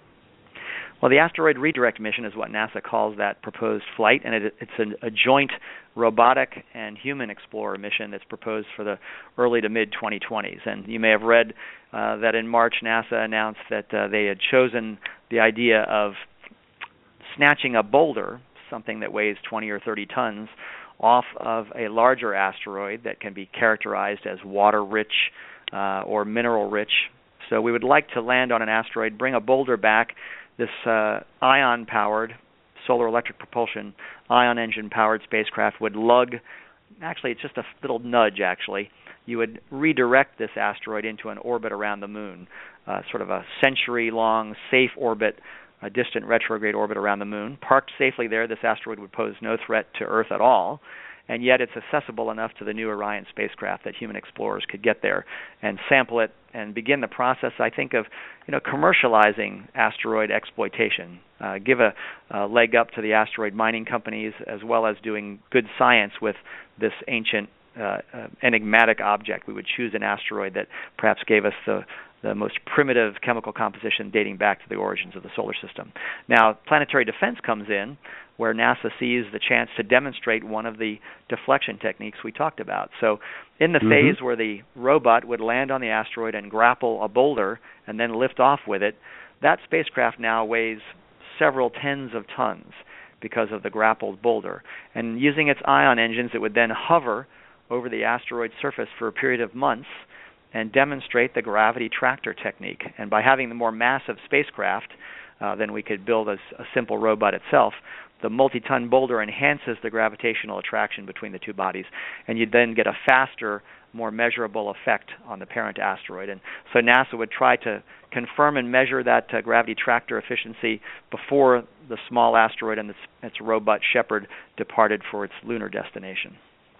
Well, the asteroid redirect mission is what NASA calls that proposed flight, and it, it's a, a joint robotic and human explorer mission that's proposed for the early to mid twenty twenties. And you may have read uh, that in March, NASA announced that uh, they had chosen the idea of snatching a boulder, something that weighs twenty or thirty tons, off of a larger asteroid that can be characterized as water-rich uh, or mineral-rich. So we would like to land on an asteroid, bring a boulder back. This uh, ion-powered, solar electric propulsion, ion engine-powered spacecraft would lug, actually it's just a little nudge actually, you would redirect this asteroid into an orbit around the moon, uh, sort of a century-long safe orbit, a distant retrograde orbit around the moon. Parked safely there, this asteroid would pose no threat to Earth at all. and yet it's accessible enough to the new Orion spacecraft that human explorers could get there and sample it and begin the process, I think, of you know commercializing asteroid exploitation, uh, give a, a leg up to the asteroid mining companies, as well as doing good science with this ancient uh, uh, enigmatic object. We would choose an asteroid that perhaps gave us the the most primitive chemical composition dating back to the origins of the solar system. Now, planetary defense comes in, where NASA sees the chance to demonstrate one of the deflection techniques we talked about. So in the mm-hmm. phase where the robot would land on the asteroid and grapple a boulder and then lift off with it, that spacecraft now weighs several tens of tons because of the grappled boulder. And using its ion engines, it would then hover over the asteroid's surface for a period of months and demonstrate the gravity tractor technique. And by having the more massive spacecraft uh, than we could build as a simple robot itself, the multi-ton boulder enhances the gravitational attraction between the two bodies, and you then get a faster, more measurable effect on the parent asteroid. And so NASA would try to confirm and measure that uh, gravity tractor efficiency before the small asteroid and its, its robot Shepard departed for its lunar destination.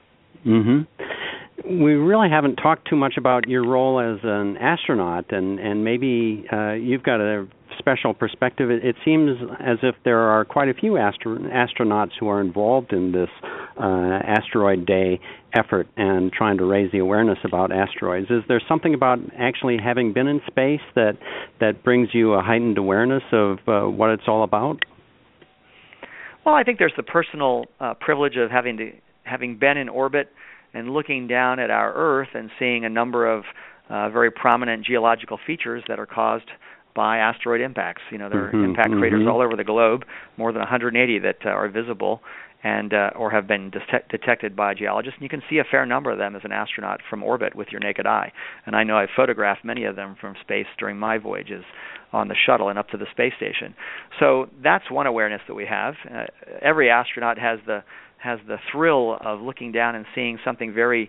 Mm-hmm. We really haven't talked too much about your role as an astronaut, and, and maybe uh, you've got a special perspective. It, it seems as if there are quite a few astro- astronauts who are involved in this uh, Asteroid Day effort and trying to raise the awareness about asteroids. Is there something about actually having been in space that, that brings you a heightened awareness of uh, what it's all about? Well, I think there's the personal uh, privilege of having to having been in orbit and looking down at our Earth and seeing a number of uh, very prominent geological features that are caused by asteroid impacts. You know, there are mm-hmm, impact mm-hmm. craters all over the globe, more than one hundred eighty that uh, are visible and uh, or have been detect- detected by geologists. And you can see a fair number of them as an astronaut from orbit with your naked eye. And I know I've photographed many of them from space during my voyages on the shuttle and up to the space station. So that's one awareness that we have. Uh, every astronaut has the has the thrill of looking down and seeing something very,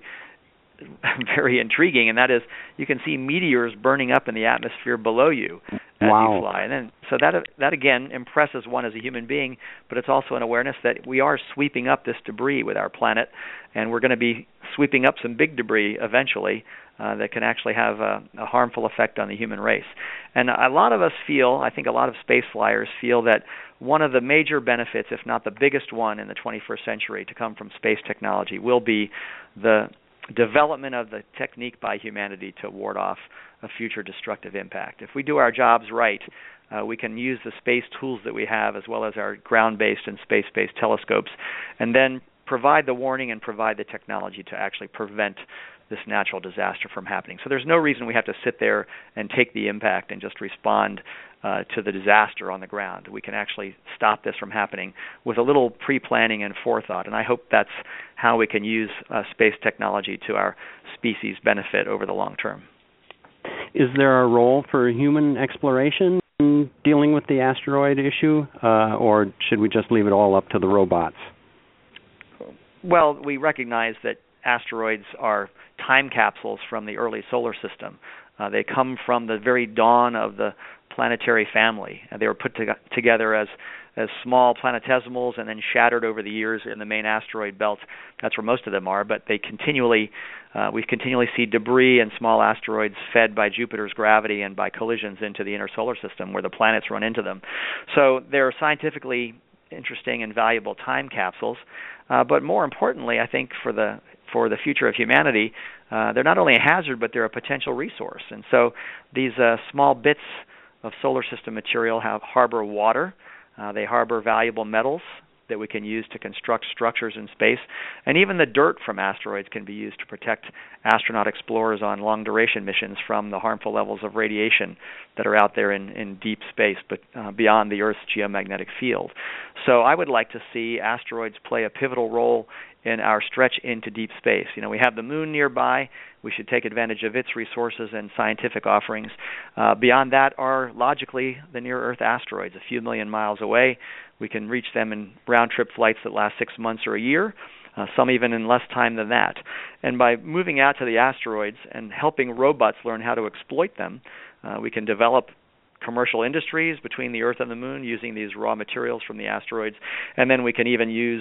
very intriguing, and that is you can see meteors burning up in the atmosphere below you as wow. you fly. And then, so that that again impresses one as a human being, but it's also an awareness that we are sweeping up this debris with our planet, and we're going to be sweeping up some big debris eventually uh, that can actually have a, a harmful effect on the human race. And a lot of us feel, I think a lot of space flyers feel that one of the major benefits, if not the biggest one in the twenty-first century to come from space technology, will be the development of the technique by humanity to ward off a future destructive impact. If we do our jobs right, uh, we can use the space tools that we have as well as our ground-based and space-based telescopes, and then provide the warning and provide the technology to actually prevent this natural disaster from happening. So there's no reason we have to sit there and take the impact and just respond uh, to the disaster on the ground. We can actually stop this from happening with a little pre-planning and forethought, and I hope that's how we can use uh, space technology to our species' benefit over the long term. Is there a role for human exploration in dealing with the asteroid issue, uh, or should we just leave it all up to the robots? Well, we recognize that asteroids are time capsules from the early solar system. Uh, they come from the very dawn of the planetary family. And they were put to- together as as small planetesimals and then shattered over the years in the main asteroid belt. That's where most of them are. But they continually, uh, we continually see debris and small asteroids fed by Jupiter's gravity and by collisions into the inner solar system where the planets run into them. So they're scientifically interesting and valuable time capsules. Uh, but more importantly, I think for the for the future of humanity, uh, they're not only a hazard, but they're a potential resource. And so these uh, small bits of solar system material have harbor water. Uh, they harbor valuable metals that we can use to construct structures in space. And even the dirt from asteroids can be used to protect astronaut explorers on long-duration missions from the harmful levels of radiation that are out there in, in deep space, but uh, beyond the Earth's geomagnetic field. So I would like to see asteroids play a pivotal role in our stretch into deep space. You know, we have the moon nearby. We should take advantage of its resources and scientific offerings. Uh, beyond that are, logically, the near-Earth asteroids, a few million miles away. We can reach them in round-trip flights that last six months or a year, uh, some even in less time than that. And by moving out to the asteroids and helping robots learn how to exploit them, uh, we can develop commercial industries between the Earth and the Moon using these raw materials from the asteroids, and then we can even use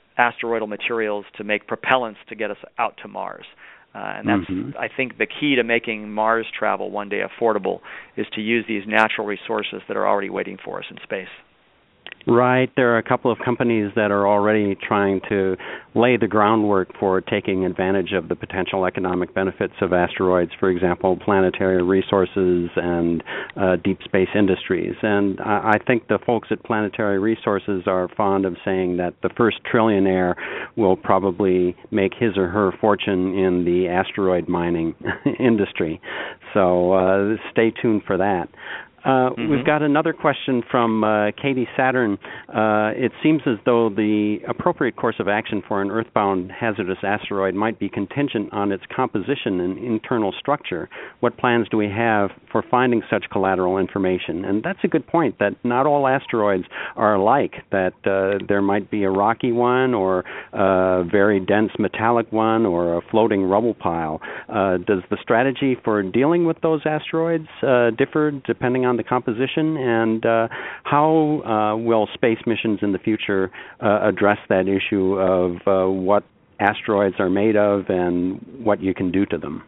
asteroidal materials to make propellants to get us out to Mars. Uh, and that's, mm-hmm. I think, the key to making Mars travel one day affordable is to use these natural resources that are already waiting for us in space. Right. There are a couple of companies that are already trying to lay the groundwork for taking advantage of the potential economic benefits of asteroids, for example, Planetary Resources and uh, Deep Space Industries. And I, I think the folks at Planetary Resources are fond of saying that the first trillionaire will probably make his or her fortune in the asteroid mining industry. So uh, stay tuned for that. Uh, mm-hmm. We've got another question from uh, Katie Saturn. Uh, it seems as though the appropriate course of action for an earthbound hazardous asteroid might be contingent on its composition and internal structure. What plans do we have for finding such collateral information? And that's a good point, that not all asteroids are alike, that uh, there might be a rocky one or a very dense metallic one or a floating rubble pile. Uh, does the strategy for dealing with those asteroids uh, differ depending on on the composition, and uh, how uh, will space missions in the future uh, address that issue of uh, what asteroids are made of and what you can do to them?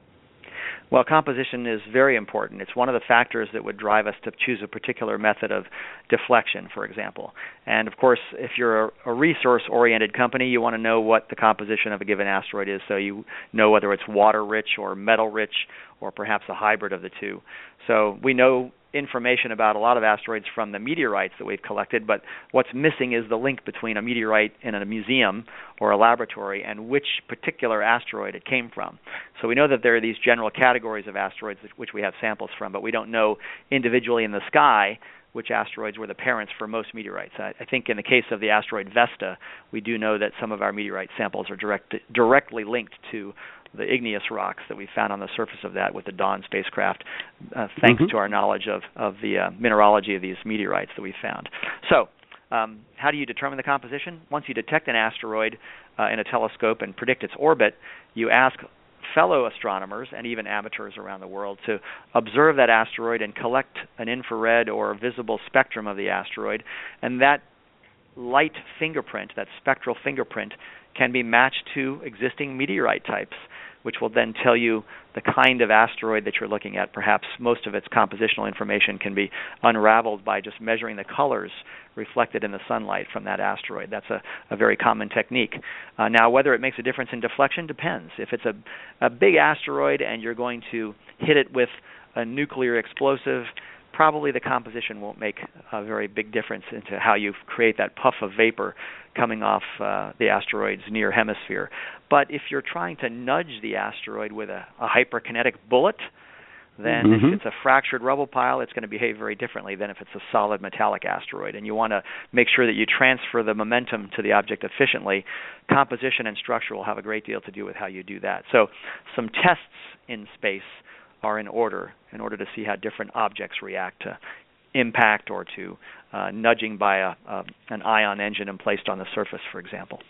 Well, composition is very important. It's one of the factors that would drive us to choose a particular method of deflection, for example. And, of course, if you're a, a resource-oriented company, you want to know what the composition of a given asteroid is, so you know whether it's water-rich or metal-rich or perhaps a hybrid of the two. So we know information about a lot of asteroids from the meteorites that we've collected, but what's missing is the link between a meteorite in a museum or a laboratory and which particular asteroid it came from. So we know that there are these general categories of asteroids which we have samples from, but we don't know individually in the sky which asteroids were the parents for most meteorites. I, I think in the case of the asteroid Vesta, we do know that some of our meteorite samples are direct, directly linked to the igneous rocks that we found on the surface of that with the Dawn spacecraft, uh, thanks mm-hmm. to our knowledge of, of the uh, mineralogy of these meteorites that we found. So um, how do you determine the composition? Once you detect an asteroid uh, in a telescope and predict its orbit, you ask fellow astronomers and even amateurs around the world to observe that asteroid and collect an infrared or visible spectrum of the asteroid, and that light fingerprint, that spectral fingerprint, can be matched to existing meteorite types, which will then tell you the kind of asteroid that you're looking at. Perhaps most of its compositional information can be unraveled by just measuring the colors reflected in the sunlight from that asteroid. That's a, a very common technique. Uh, now, whether it makes a difference in deflection depends. If it's a, a big asteroid and you're going to hit it with a nuclear explosive, probably the composition won't make a very big difference into how you create that puff of vapor coming off uh, the asteroid's near hemisphere. But if you're trying to nudge the asteroid with a, a hyperkinetic bullet, then mm-hmm. if it's a fractured rubble pile, it's going to behave very differently than if it's a solid metallic asteroid. And you want to make sure that you transfer the momentum to the object efficiently. Composition and structure will have a great deal to do with how you do that. So some tests in space are in order in order to see how different objects react to impact or to uh, nudging by a, a, an ion engine and placed on the surface, for example.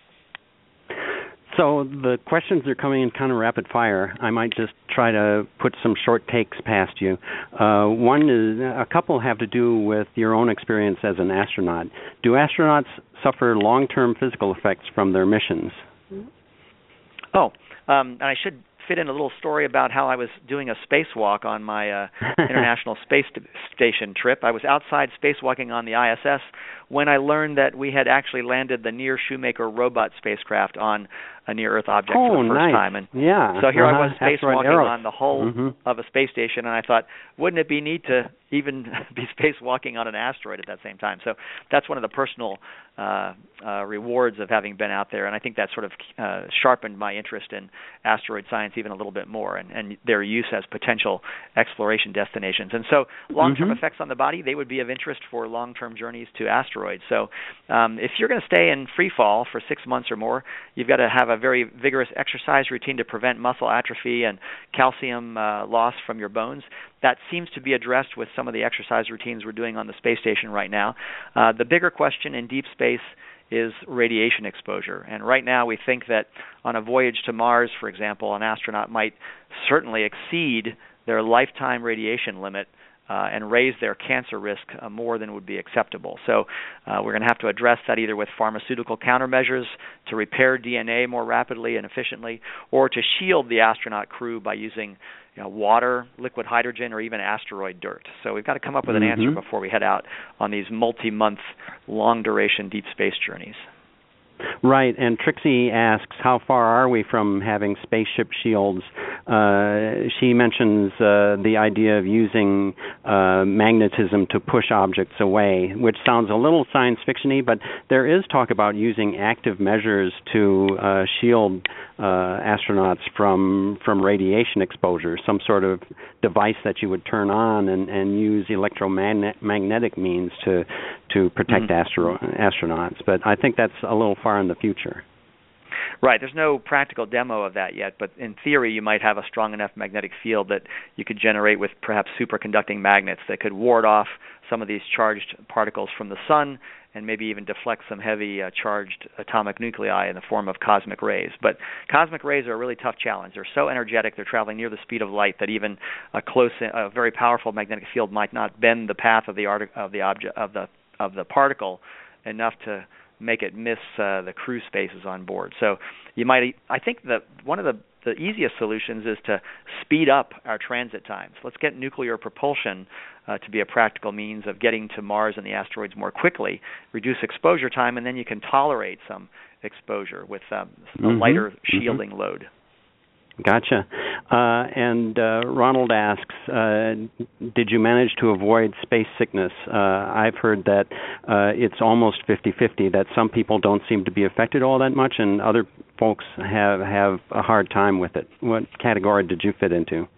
So the questions are coming in kind of rapid fire. I might just try to put some short takes past you. Uh, one is, a couple have to do with your own experience as an astronaut. Do astronauts suffer long-term physical effects from their missions? Oh, um, and I should fit in a little story about how I was doing a spacewalk on my uh, International Space Station trip. I was outside spacewalking on the I S S when I learned that we had actually landed the Near Shoemaker robot spacecraft on a near-Earth object oh, for the first nice. time. And yeah. so here uh-huh. I was spacewalking on the hull mm-hmm. of a space station, and I thought, wouldn't it be neat to even be spacewalking on an asteroid at that same time? So that's one of the personal uh, uh, rewards of having been out there, and I think that sort of uh, sharpened my interest in asteroid science even a little bit more, and, and their use as potential exploration destinations. And so long-term mm-hmm. effects on the body, they would be of interest for long-term journeys to asteroids. So um, if you're going to stay in free fall for six months or more, you've got to have a very vigorous exercise routine to prevent muscle atrophy and calcium uh, loss from your bones. That seems to be addressed with some of the exercise routines we're doing on the space station right now. Uh, the bigger question in deep space is radiation exposure. And right now we think that on a voyage to Mars, for example, an astronaut might certainly exceed their lifetime radiation limit uh, and raise their cancer risk uh, more than would be acceptable. So uh, we're going to have to address that either with pharmaceutical countermeasures to repair D N A more rapidly and efficiently, or to shield the astronaut crew by using you know, water, liquid hydrogen, or even asteroid dirt. So we've got to come up with an mm-hmm. answer before we head out on these multi-month, long-duration deep space journeys. Right, and Trixie asks, how far are we from having spaceship shields? Uh, she mentions uh, the idea of using uh, magnetism to push objects away, which sounds a little science fiction-y, but there is talk about using active measures to uh, shield uh, astronauts from from radiation exposure, some sort of device that you would turn on and, and use electromagnetic means to to protect mm-hmm. astro- astronauts. But I think that's a little far in the future. Right. There's no practical demo of that yet, but in theory you might have a strong enough magnetic field that you could generate with perhaps superconducting magnets that could ward off some of these charged particles from the sun and maybe even deflect some heavy uh, charged atomic nuclei in the form of cosmic rays. But cosmic rays are a really tough challenge. They're so energetic, they're traveling near the speed of light, that even a close, a very powerful magnetic field might not bend the path of the art- of the object of the of the particle enough to make it miss uh, the crew spaces on board. So you might, I think that one of the, the easiest solutions is to speed up our transit times. Let's get nuclear propulsion uh, to be a practical means of getting to Mars and the asteroids more quickly, reduce exposure time, and then you can tolerate some exposure with um, a mm-hmm. lighter shielding mm-hmm. load. Gotcha. Uh, and uh, Ronald asks, uh, did you manage to avoid space sickness? Uh, I've heard that uh, it's almost fifty-fifty, that some people don't seem to be affected all that much and other folks have, have a hard time with it. What category did you fit into?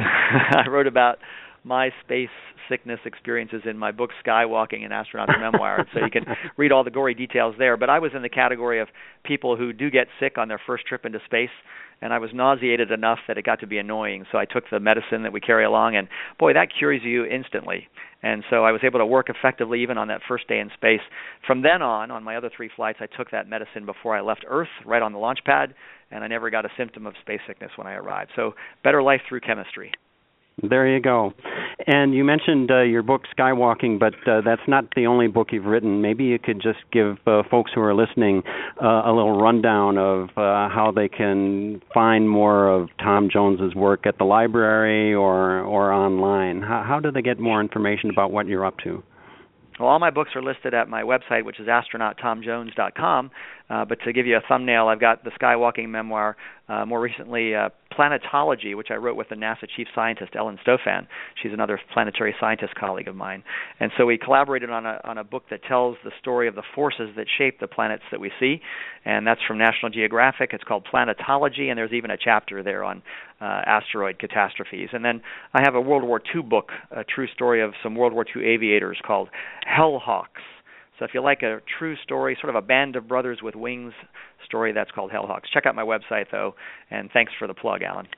I wrote about my space sickness experiences in my book Skywalking, an Astronaut's Memoir, so you can read all the gory details there. But I was in the category of people who do get sick on their first trip into space, and I was nauseated enough that it got to be annoying. So I took the medicine that we carry along, and boy, that cures you instantly. And so I was able to work effectively even on that first day in space. From then on, on my other three flights, I took that medicine before I left Earth, right on the launch pad, and I never got a symptom of space sickness when I arrived. So better life through chemistry. There you go. And you mentioned uh, your book, Skywalking, but uh, that's not the only book you've written. Maybe you could just give uh, folks who are listening uh, a little rundown of uh, how they can find more of Tom Jones's work at the library or, or online. How, how do they get more information about what you're up to? Well, all my books are listed at my website, which is astronaut tom jones dot com. Uh, but to give you a thumbnail, I've got the Skywalking memoir, uh, more recently uh, Planetology, which I wrote with the NASA chief scientist, Ellen Stofan. She's another planetary scientist colleague of mine. And so we collaborated on a, on a book that tells the story of the forces that shape the planets that we see, and that's from National Geographic. It's called Planetology, and there's even a chapter there on uh, asteroid catastrophes. And then I have a World War Two book, a true story of some World War Two aviators called Hellhawks. So if you like a true story, sort of a band of brothers with wings story, that's called Hellhawks. Check out my website, though, and thanks for the plug, Alan.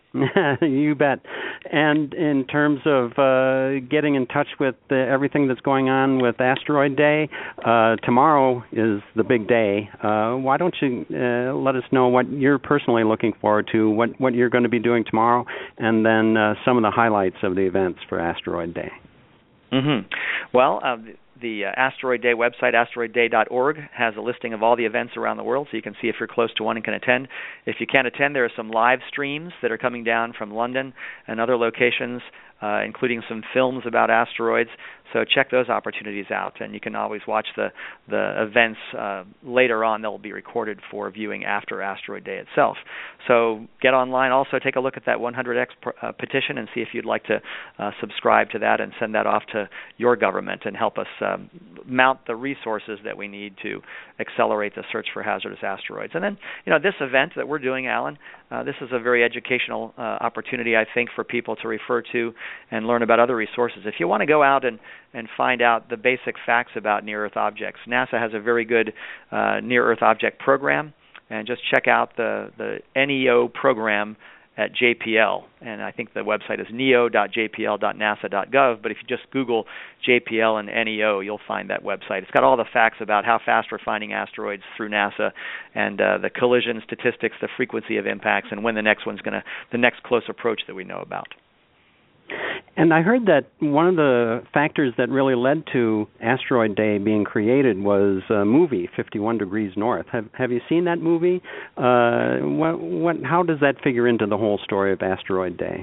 You bet. And in terms of uh, getting in touch with uh, everything that's going on with Asteroid Day, uh, tomorrow is the big day. Uh, why don't you uh, let us know what you're personally looking forward to, what, what you're going to be doing tomorrow, and then uh, some of the highlights of the events for Asteroid Day. Mm-hmm. Well, uh, the uh, Asteroid Day website, asteroid day dot org, has a listing of all the events around the world, so you can see if you're close to one and can attend. If you can't attend, there are some live streams that are coming down from London and other locations, uh, including some films about asteroids. So check those opportunities out, and you can always watch the, the events uh, later on. They'll be recorded for viewing after Asteroid Day itself. So get online. Also take a look at that one hundred X uh, petition and see if you'd like to uh, subscribe to that and send that off to your government and help us um, mount the resources that we need to accelerate the search for hazardous asteroids. And then, you know, this event that we're doing, Alan, uh, this is a very educational uh, opportunity, I think, for people to refer to and learn about other resources. If you want to go out and and find out the basic facts about near-Earth objects, NASA has a very good uh, near-Earth object program, and just check out the, the N E O program at J P L, and I think the website is neo dot j p l dot nasa dot gov, but if you just Google J P L and N E O, you'll find that website. It's got all the facts about how fast we're finding asteroids through NASA, and uh, the collision statistics, the frequency of impacts, and when the next one's going to, the next close approach that we know about. And I heard that one of the factors that really led to Asteroid Day being created was a movie, fifty-one Degrees North. Have Have you seen that movie? Uh, what What? How does that figure into the whole story of Asteroid Day?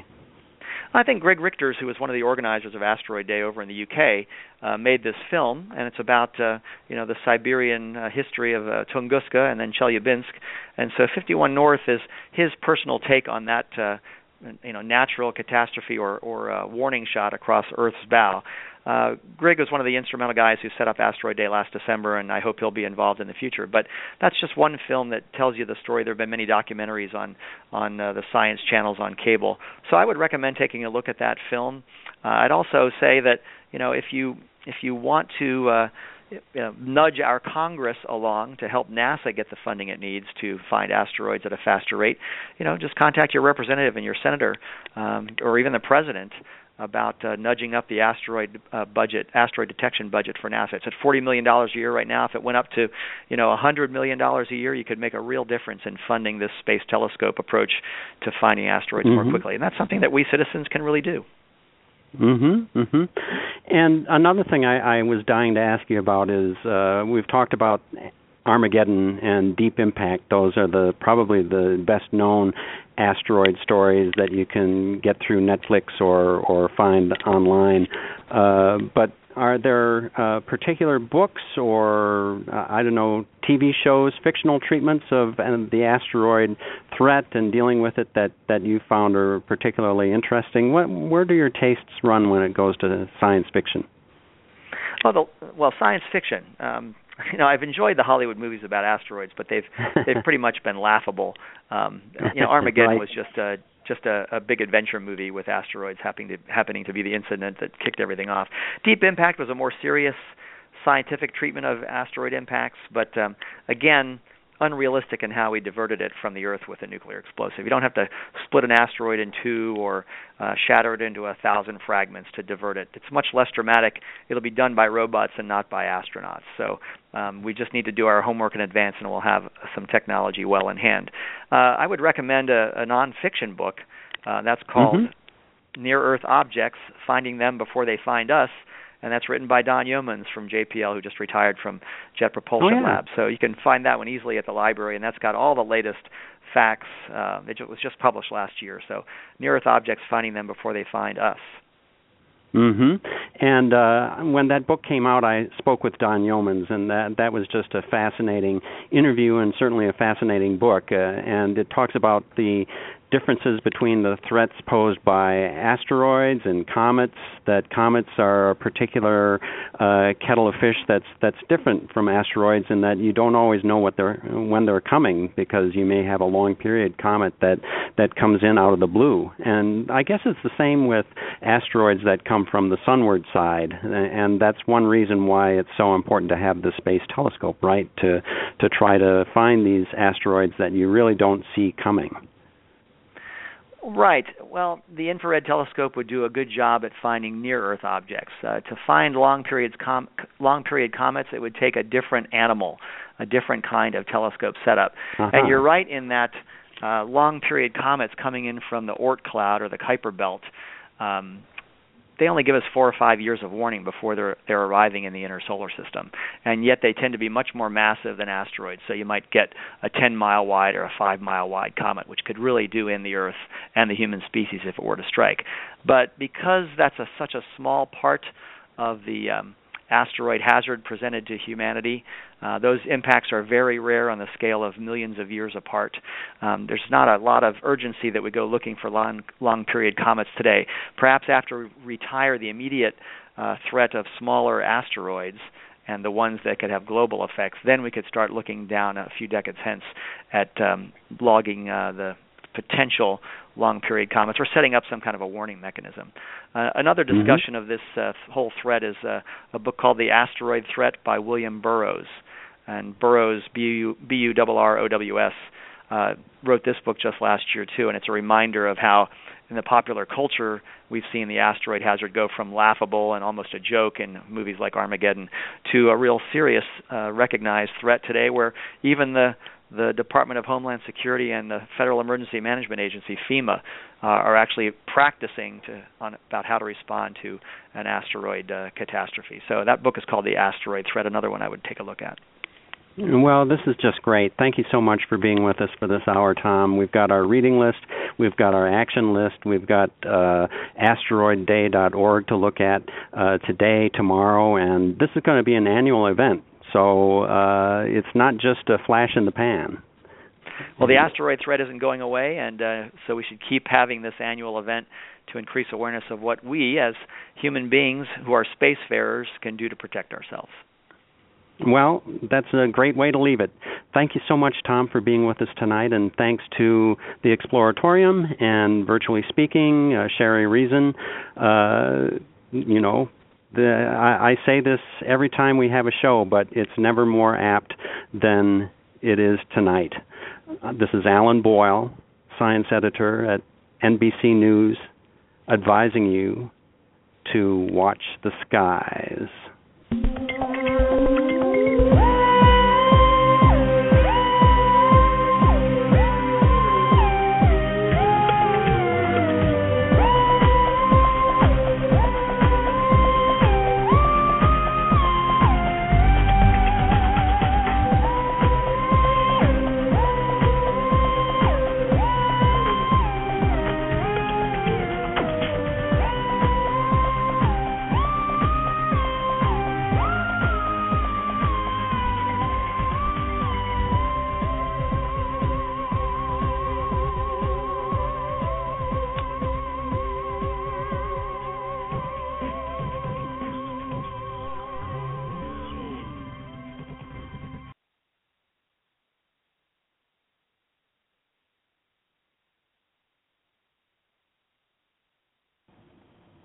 I think Greg Richters, who was one of the organizers of Asteroid Day over in the U K, uh, made this film, and it's about uh, you know the Siberian uh, history of uh, Tunguska and then Chelyabinsk, and so fifty-one North is his personal take on that uh, you know natural catastrophe or, or uh, warning shot across Earth's bow. Uh, Greg was one of the instrumental guys who set up Asteroid Day last December, and I hope he'll be involved in the future. But that's just one film that tells you the story. There have been many documentaries on on uh, the science channels on cable. So I would recommend taking a look at that film. Uh, I'd also say that you know if you if you want to uh, you know, nudge our Congress along to help NASA get the funding it needs to find asteroids at a faster rate, you know, just contact your representative and your senator, um, or even the president, about uh, nudging up the asteroid uh, budget, asteroid detection budget for NASA. It's at forty million dollars a year right now. If it went up to, you know, one hundred million dollars a year, you could make a real difference in funding this space telescope approach to finding asteroids mm-hmm. more quickly. And that's something that we citizens can really do. Mm-hmm, mm-hmm. And another thing I, I was dying to ask you about is uh, we've talked about Armageddon and Deep Impact. Those are the probably the best known asteroid stories that you can get through Netflix or, or find online. Uh, but are there uh, particular books or, uh, I don't know, T V shows, fictional treatments of uh, the asteroid threat and dealing with it that, that you found are particularly interesting? What, where do your tastes run when it goes to science fiction? Well, the, well science fiction. Um, You know, I've enjoyed the Hollywood movies about asteroids, but they've they've pretty much been laughable. Um, you know, Armageddon right. was just a just a, a big adventure movie with asteroids happening to happening to be the incident that kicked everything off. Deep Impact was a more serious scientific treatment of asteroid impacts, but um, again, unrealistic in how we diverted it from the Earth with a nuclear explosive. You don't have to split an asteroid in two or uh, shatter it into a thousand fragments to divert it. It's much less dramatic. It'll be done by robots and not by astronauts. So um, we just need to do our homework in advance, and we'll have some technology well in hand. Uh, I would recommend a, a nonfiction book uh, that's called mm-hmm. Near Earth Objects, Finding Them Before They Find Us. And that's written by Don Yeomans from J P L, who just retired from Jet Propulsion oh, yeah. Lab. So you can find that one easily at the library, and that's got all the latest facts. Uh, it was just published last year. So Near Earth Objects, Finding Them Before They Find Us. Mm-hmm. And uh, when that book came out, I spoke with Don Yeomans, and that that was just a fascinating interview and certainly a fascinating book. Uh, and it talks about the differences between the threats posed by asteroids and comets, that comets are a particular uh, kettle of fish that's that's different from asteroids, and that you don't always know what they're when they're coming, because you may have a long period comet that that comes in out of the blue. And I guess it's the same with asteroids that come from the sunward side, and that's one reason why it's so important to have the Space Telescope, right, to to try to find these asteroids that you really don't see coming. Right. Well, the infrared telescope would do a good job at finding near-Earth objects. Uh, to find long periods com- long period comets, it would take a different animal, a different kind of telescope setup. Uh-huh. And you're right in that uh, long period comets coming in from the Oort cloud or the Kuiper belt, um, they only give us four or five years of warning before they're they're arriving in the inner solar system, and yet they tend to be much more massive than asteroids. So you might get a ten mile wide or a five mile wide comet, which could really do in the Earth and the human species if it were to strike. But because that's a, such a small part of the um, asteroid hazard presented to humanity, uh, those impacts are very rare on the scale of millions of years apart. Um, there's not a lot of urgency that we go looking for long, long period comets today. Perhaps after we retire the immediate uh, threat of smaller asteroids and the ones that could have global effects, then we could start looking down a few decades hence at um, logging uh, the potential long-period comets, or setting up some kind of a warning mechanism. Uh, another discussion mm-hmm. of this uh, whole threat is uh, a book called The Asteroid Threat by William Burroughs. And Burroughs, B U R R O W S, uh, wrote this book just last year, too, and it's a reminder of how in the popular culture we've seen the asteroid hazard go from laughable and almost a joke in movies like Armageddon to a real serious, uh, recognized threat today, where even the the Department of Homeland Security and the Federal Emergency Management Agency, FEMA, uh, are actually practicing to, on about how to respond to an asteroid uh, catastrophe. So that book is called The Asteroid Threat, another one I would take a look at. Well, this is just great. Thank you so much for being with us for this hour, Tom. We've got our reading list. We've got our action list. We've got uh, asteroid day dot org to look at uh, today, tomorrow, and this is going to be an annual event. So uh, it's not just a flash in the pan. Well, the asteroid threat isn't going away, and uh, so we should keep having this annual event to increase awareness of what we, as human beings who are spacefarers, can do to protect ourselves. Well, that's a great way to leave it. Thank you so much, Tom, for being with us tonight, and thanks to the Exploratorium and Virtually Speaking, uh, Sherry Reason. Uh, you know, the, I, I say this every time we have a show, but it's never more apt than it is tonight. Uh, this is Alan Boyle, science editor at N B C News, advising you to watch the skies.